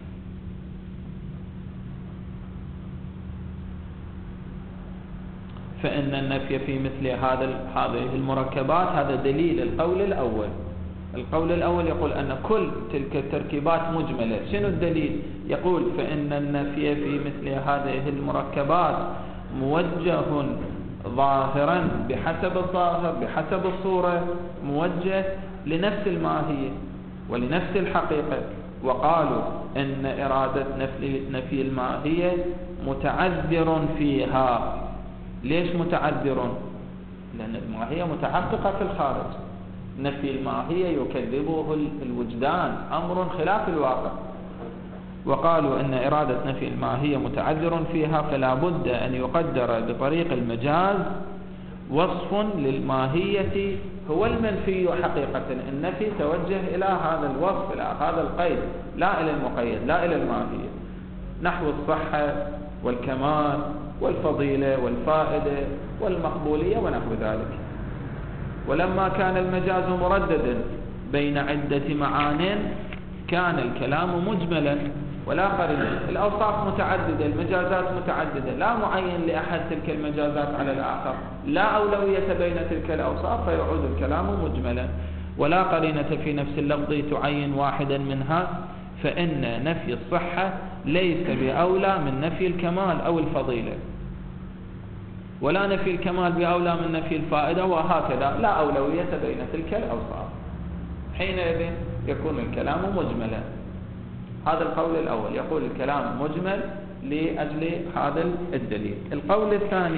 فإن النفي في مثل هذه المركبات هذا دليل القول الأول. القول الأول يقول أن كل تلك التركيبات مجملة. شنو الدليل؟ يقول فإن النفي في مثل هذه المركبات موجه ظاهرا بحسب الظاهر بحسب الصورة، موجه لنفس الماهية ولنفس الحقيقة. وقالوا إن إرادة نفي الماهية متعذر فيها. ليش متعذر؟ لأن الماهية متحققة في الخارج، نفي الماهية يكذبه الوجدان، أمر خلاف الواقع. وقالوا إن إرادة نفي الماهية متعذر فيها، فلا بد أن يقدر بطريق المجاز وصف للماهية هو المنفي حقيقة. النفي توجه إلى هذا الوصف، إلى هذا القيد، لا إلى المقيد، لا إلى الماهية، نحو الصحة والكمال والفضيلة والفائدة والمقبولية ونحو ذلك. ولما كان المجاز مرددا بين عدة معان كان الكلام مجملا ولا قرينة. الأوصاف متعددة، المجازات متعددة، لا معين لأحد تلك المجازات على الآخر، لا أولوية بين تلك الأوصاف، فيعود الكلام مجملا. ولا قرينة في نفس اللفظ تعين واحدا منها، فإن نفي الصحة ليس بأولى من نفي الكمال أو الفضيلة، ولا نفي الكمال بأولى من نفي الفائدة، وهكذا لا أولوية بين تلك الأوصاف. حينئذ يكون الكلام مجملا. هذا القول الأول، يقول الكلام مجمل لأجل هذا الدليل. القول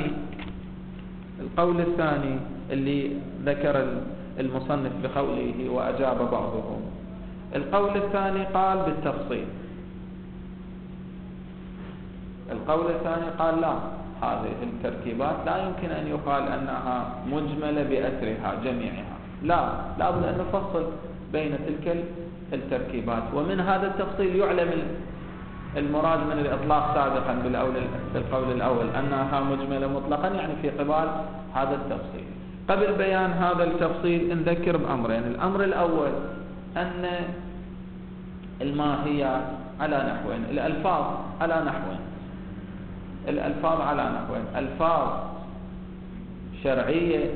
الثاني اللي ذكر المصنف بقوله وأجاب بعضهم، القول الثاني قال بالتفصيل. القول الثاني قال لا، هذه التركيبات لا يمكن أن يقال أنها مجملة بأسرها جميعها، لا بد أن نفصل بين تلك التركيبات. ومن هذا التفصيل يعلم المراد من الإطلاق سابقا بالقول الأول أنها مجملة مطلقا، يعني في قبال هذا التفصيل. قبل بيان هذا التفصيل نذكر بأمرين. الأمر الأول أن الماهيات على نحوين، الألفاظ على نحوين. الألفاظ على نحوين: ألفاظ شرعية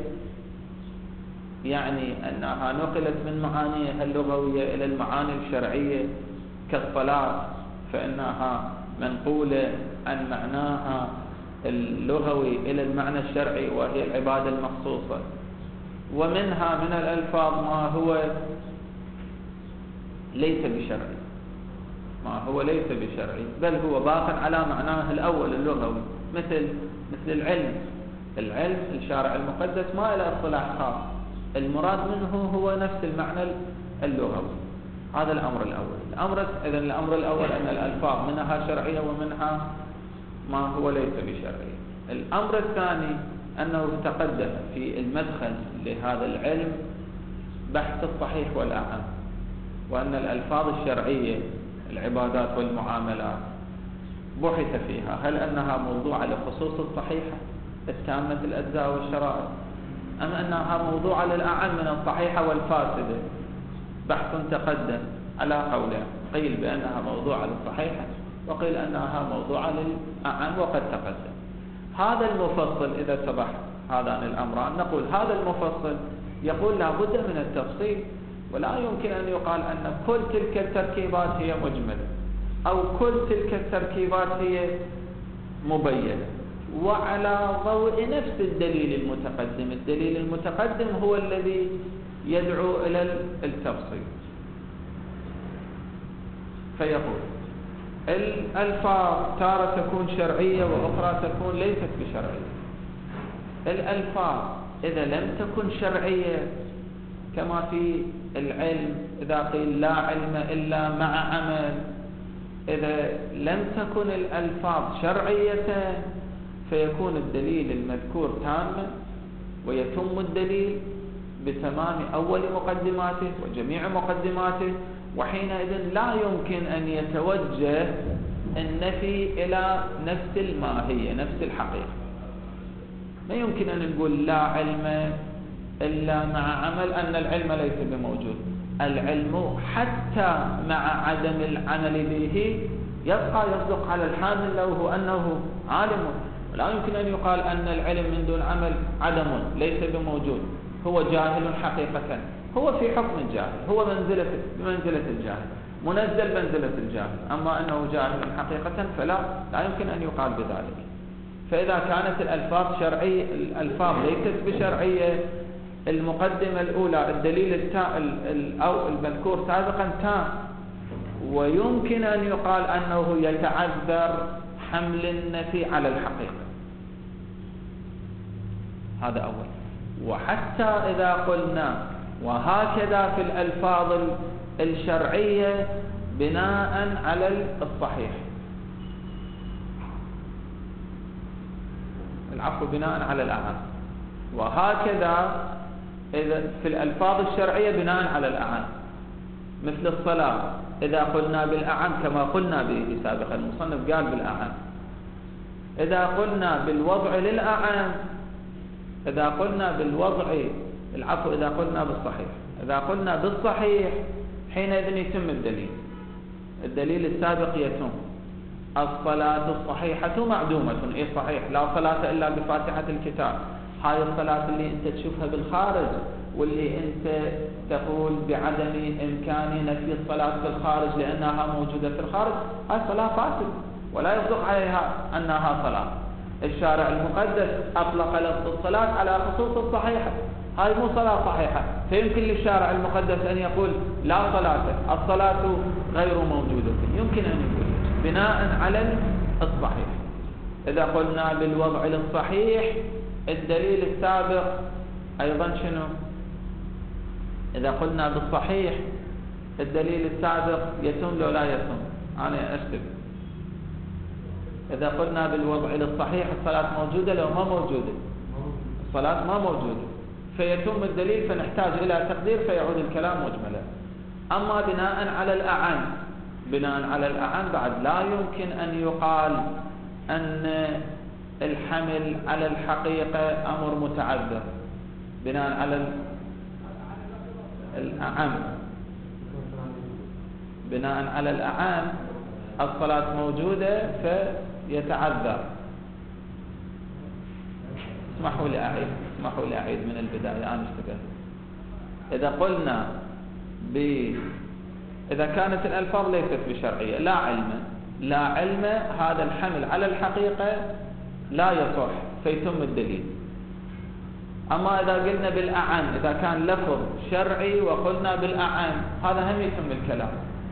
يعني أنها نقلت من معانيها اللغوية إلى المعاني الشرعية، كالصلاة فإنها منقولة عن معناها اللغوي إلى المعنى الشرعي وهي العبادة المخصوصة. ومنها من الألفاظ ما هو ليس بشرعي، ما هو ليس بشرعي، بل هو باق على معناه الأول اللغوي، مثل العلم الشارع المقدس ما له اصطلاح خاص، المراد منه هو نفس المعنى اللغوي. هذا الأمر الأول. إذن الأمر الأول أن الألفاظ منها شرعية ومنها ما هو ليس بشرعي. الأمر الثاني أنه تقدم في المدخل لهذا العلم بحث الصحيح والأعم، وأن الألفاظ الشرعية العبادات والمعاملات بحث فيها هل أنها موضوعة لخصوص الصحيحة التامة الأجزاء والشرائع، أم أنها موضوعة للأعم من الصحيحة والفاسدة. بحث تقدم على قولين، قيل بأنها موضوعة للصحيحة وقيل أنها موضوعة للأعم وقد تقدم. هذا المفصل إذا سبح هذان الأمران نقول هذا المفصل يقول لا بد من التفصيل، ولا يمكن أن يقال أن كل تلك التركيبات هي مجملة أو كل تلك التركيبات هي مبينة. وعلى ضوء نفس الدليل المتقدم هو الذي يدعو إلى التفصيل. فيقول الألفاظ تارة تكون شرعية وأخرى تكون ليست بشرعية. الألفاظ إذا لم تكن شرعية كما في العلم إذا قيل لا علم إلا مع عمل، إذا لم تكن الألفاظ شرعية فيكون الدليل المذكور تاما ويتم الدليل بتمام أول مقدماته وجميع مقدماته، وحينئذ لا يمكن أن يتوجه النفي إلى نفس الماهية نفس الحقيقة. ما يمكن أن نقول لا علم إلا مع عمل أن العلم ليس بموجود. العلم حتى مع عدم العمل به يبقى يصدق على الحامل له أنه عالم، ولا يمكن أن يقال أن العلم من دون عمل عدم ليس بموجود، هو جاهل حقيقة، هو في حكم الجاهل، هو بمنزلة الجاهل، منزل منزلة الجاهل، أما أنه جاهل حقيقة فلا يمكن أن يقال بذلك. فإذا كانت الألفاظ شرعية الألفاظ ليست بشرعية، المقدمة الأولى الدليل أو المذكور سابقا تام، ويمكن أن يقال أنه يتعذر حمل النفي على الحقيقة. هذا أول. وحتى إذا قلنا وهكذا في الألفاظ الشرعية بناء على الصحيح، بناء على الأعم، وهكذا إذا في الألفاظ الشرعية بناء على الأعم، مثل الصلاة إذا قلنا بالأعم كما قلنا به سابقا، المصنف قال بالأعم. إذا قلنا بالوضع للأعم، إذا قلنا بالوضع إذا قلنا بالصحيح، إذا قلنا بالصحيح حينئذ يتم الدليل السابق يتم. الصلاة الصحيحة معدومة، إيه صحيح؟ لا صلاة إلا بفاتحة الكتاب. هاي الصلاة اللي أنت تشوفها بالخارج واللي أنت تقول بعدم إمكان نفي الصلاة بالخارج لأنها موجودة في الخارج، هاي صلاة فاسدة ولا يصدق عليها أنها صلاة. الشارع المقدس أطلق لفظ الصلاة على خصوص الصحيحة، هاي مو صلاة صحيحة، فيمكن للشارع المقدس أن يقول لا صلاة، الصلاة غير موجودة، يمكن أن يقول بناء على الصحيح. إذا قلنا بالوضع للصحيح الدليل السابق أيضا شنو؟ إذا قلنا بالصحيح الدليل السابق يتم لو لا يتم؟ أنا أشتبه. إذا قلنا بالوضع للصحيح الصلاة موجودة لو ما موجودة؟ الصلاة ما موجودة، فيتم الدليل فنحتاج إلى تقدير فيعود الكلام مجملا. أما بناء على الأعم بعد لا يمكن أن يقال أن الحمل على الحقيقة أمر متعذر. بناء على الأعم، بناء على الأعم الصلاة موجودة فيتعذر. اسمحوا لي أعيد من البداية، أنا اشتبهت. إذا قلنا إذا كانت الألفاظ ليست بشرعية، لا علم هذا الحمل على الحقيقة لا يصح فيتم الدليل. أما إذا قلنا بالأعم، إذا كان لفظ شرعي وقلنا بالأعم، هذا هم يتم الكلام.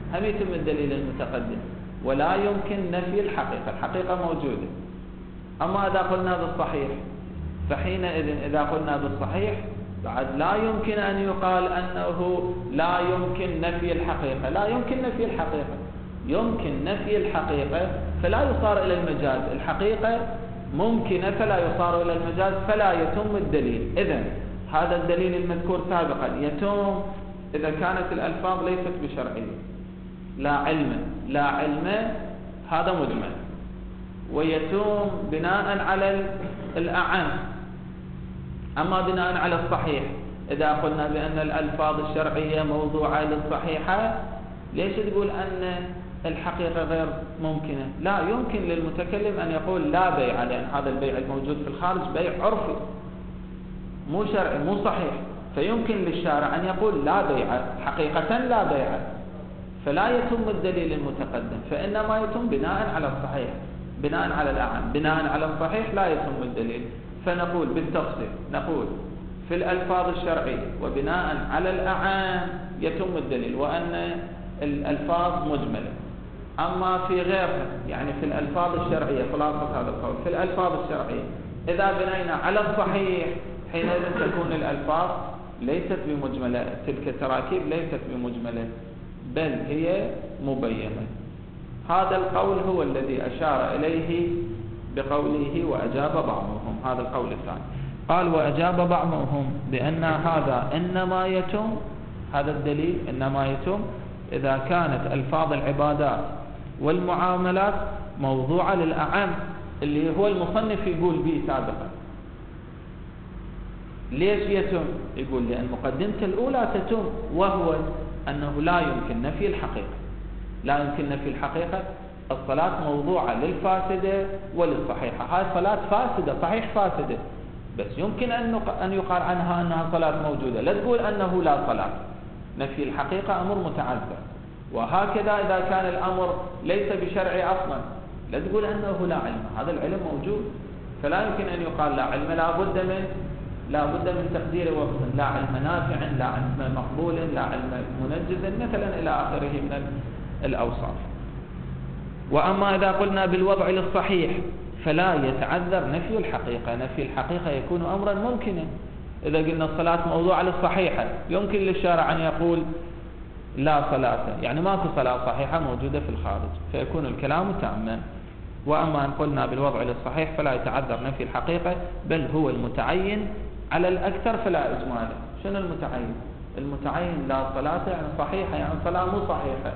هم يتم الدليل المتقدم. ولا يمكن نفي الحقيقة موجودة. أما إذا قلنا بالصحيح، فحينئذ إذا قلنا بالصحيح بعد لا يمكن أن يقال أنه لا يمكن نفي الحقيقة. لا يمكن نفي الحقيقة، يمكن نفي الحقيقة فلا يصار إلى المجاز. الحقيقة ممكنة فلا يصار إلى المجاز، فلا يتم الدليل. إذن هذا الدليل المذكور سابقا يتم إذا كانت الألفاظ ليست بشرعية. لا علم هذا مجمل، ويتم بناء على الأعم. أما بناء على الصحيح، إذا قلنا بأن الألفاظ الشرعية موضوعة للصحيحة، ليش تقول أن الحقيقة غير ممكنة؟ لا يمكن للمتكلم أن يقول لا بيع، لأن هذا البيع الموجود في الخارج بيع عرفي مو شرعي مو صحيح. فيمكن للشارع أن يقول لا بيع، حقيقة لا بيع، فلا يتم الدليل المتقدم، فإنما يتم بناء على الصحيح، بناء على الأعم. بناء على الصحيح لا يتم الدليل. فنقول بالتفصيل، نقول في الألفاظ الشرعية وبناء على الأعام يتم الدليل، وأن الألفاظ مجملة. أما في غيرها، يعني في الألفاظ الشرعية، خلاصة هذا القول، في الألفاظ الشرعية إذا بنينا على الصحيح حينئذ تكون الألفاظ ليست بمجملة، تلك التراكيب ليست بمجملة بل هي مبينة. هذا القول هو الذي أشار إليه بقوله وأجاب بعضهم. هذا القول الثاني. قال وأجاب بعضهم بأن هذا إنما يتم، هذا الدليل إنما يتم إذا كانت ألفاظ العبادات والمعاملات موضوعة للأعم اللي هو المصنف يقول به سابقا. ليش يتم؟ يقول لأن مقدمة الأولى تتم، وهو أنه لا يمكن نفي الحقيقة. لا يمكن نفي الحقيقة. الصلاة موضوعة للفاسدة وللصحيحة. هاي صلاة فاسدة، صحيح فاسدة، بس يمكن أن يقال عنها أنها صلاة موجودة. لا تقول أنه لا صلاة. نفي الحقيقة أمر متعذر. وهكذا إذا كان الأمر ليس بشرعي أصلا، لا تقول أنه لا علم. هذا العلم موجود، فلا يمكن أن يقال لا علم. لا بد من تقدير وقت، لا علم نافع، لا علم مقبول، لا علم منجز مثلا إلى آخره من الأوصاف. وأما إذا قلنا بالوضع للصحيح فلا يتعذر نفي الحقيقة. نفي الحقيقة يكون أمرا ممكنا. إذا قلنا الصلاة موضوعة للصحيحة، يمكن للشارع أن يقول لا صلاة، يعني ماكو صلاة صحيحة موجودة في الخارج، فيكون الكلام تاما. وأما أن قلنا بالوضع للصحيح فلا يتعذر نفي الحقيقة، بل هو المتعين على الأكثر فلا إجمال. شنو المتعين؟ المتعين لا صلاة يعني صحيحة، يعني صلاة مو صحيحة،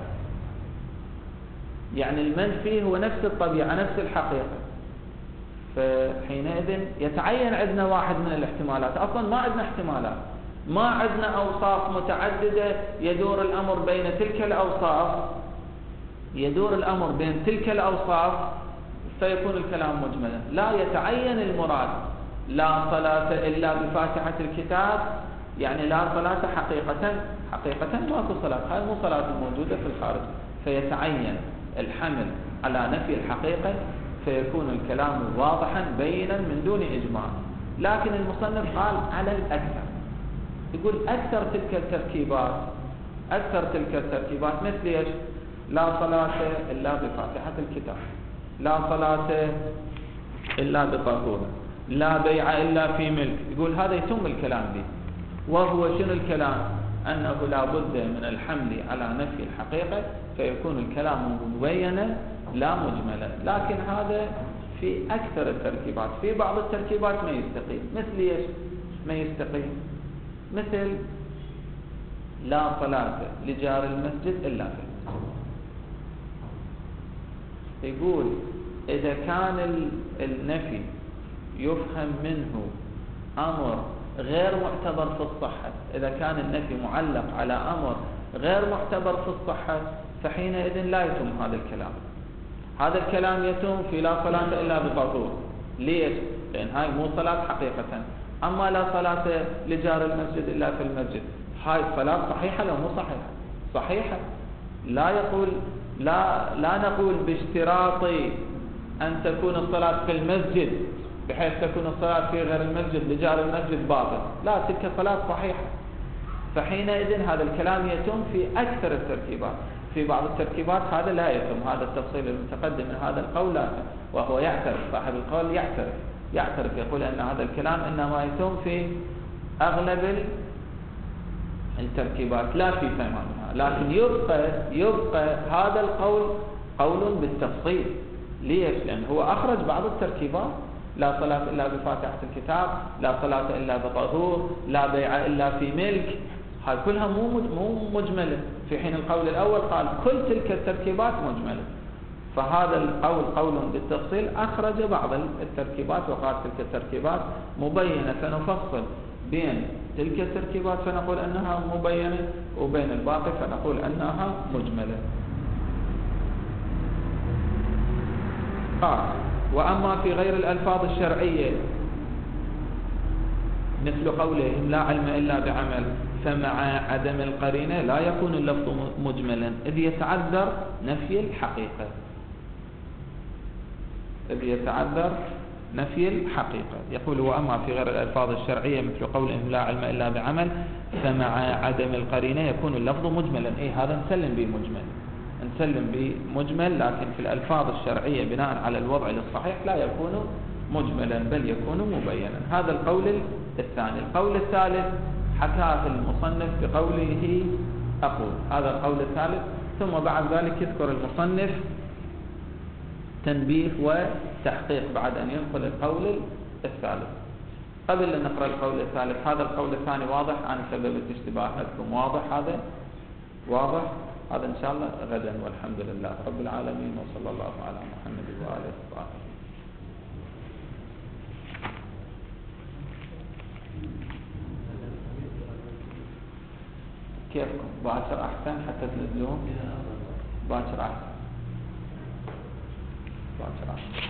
يعني المنفي هو نفس الطبيعة نفس الحقيقة. فحينئذ يتعين عندنا واحد من الاحتمالات. أصلا ما عندنا احتمالات، ما عندنا أوصاف متعددة يدور الأمر بين تلك الأوصاف، يدور الأمر بين تلك الأوصاف، فيكون الكلام مجملا. لا يتعين المراد لا صلاة إلا بفاتحة الكتاب، يعني لا صلاة حقيقة ماكو صلاة، هاي مو صلاة موجودة في الخارج. فيتعين الحمل على نفي الحقيقة، فيكون الكلام واضحا بينا من دون إجماع. لكن المصنف قال على الأكثر، يقول أكثر تلك التركيبات مثل إيش؟ لا صلاة إلا بفاتحة الكتاب، لا صلاة إلا بطهورة، لا بيع إلا في ملك. يقول هذا يتم الكلام به. وهو شنو الكلام؟ أنه لا بد من الحمل على نفي الحقيقة، فيكون الكلام مبينا لا مجملا. لكن هذا في أكثر التركيبات. في بعض التركيبات ما يستقيم. مثل إيش ما يستقيم؟ مثل لا صلاة لجار المسجد إلا في المسجد. يقول إذا كان النفي يفهم منه أمر غير معتبر في الصحة، إذا كان النفي معلق على أمر غير معتبر في الصحة، فحينئذ لا يتم هذا الكلام. هذا الكلام يتم في لا صلاة إلا بطهور. ليش؟ لأن هاي مو صلاة حقيقة. أما لا صلاة لجار المسجد إلا في المسجد، هاي الصلاة صحيحة لو مو صحيحة؟ صحيحة. لا نقول باشتراط أن تكون الصلاة في المسجد بحيث تكون الصلاة في غير المسجد لجار المسجد باطل، لا، تلك الصلاة صحيحة. فحينئذ هذا الكلام يتم في أكثر التركيبات. في بعض التركيبات هذا لا يتم، هذا التفصيل المتقدم من هذا القول لا، وهو يعترف، صاحب القول يعترف يقول أن هذا الكلام إنما يتم في أغلب التركيبات لا في تمامها، لكن يبقى هذا القول قول بالتفصيل. ليش؟ لأن هو أخرج بعض التركيبات، لا صلاة إلا بفاتحة الكتاب، لا صلاة إلا بطهور، لا بيع إلا في ملك، هذه كلها مو مجملة، في حين القول الأول قال كل تلك التركيبات مجملة. فهذا القول قول بالتفصيل أخرج بعض التركيبات وقال تلك التركيبات مبينة، سنفصل بين تلك التركيبات فنقول أنها مبينة، وبين الباقي فنقول أنها مجملة. وأما في غير الألفاظ الشرعية مثل قولهم لا علم إلا بعمل، فمع عدم القرينة لا يكون اللفظ مجملا إذ يتعذر نفي الحقيقة. يقول وأما في غير الألفاظ الشرعية مثل قولهم لا علم إلا بعمل، فمع عدم القرينة يكون اللفظ مجملا. هذا نسلم بمجمل، لكن في الألفاظ الشرعية بناء على الوضع الصحيح لا يكون مجملا بل يكون مبينا. هذا القول الثاني. القول الثالث حكاه المصنف بقوله أقول، هذا القول الثالث. ثم بعد ذلك يذكر المصنف تنبيه وتحقيق بعد أن ينقل القول الثالث. قبل أن نقرأ القول الثالث، هذا القول الثاني واضح عن سبب الاشتباه لكم؟ واضح هذا إن شاء الله غدا، والحمد لله رب العالمين، وصلى الله على محمد وآله وصحبه. كيفكم؟ باكر أحسن حتى تنزلون؟ باكر أحسن.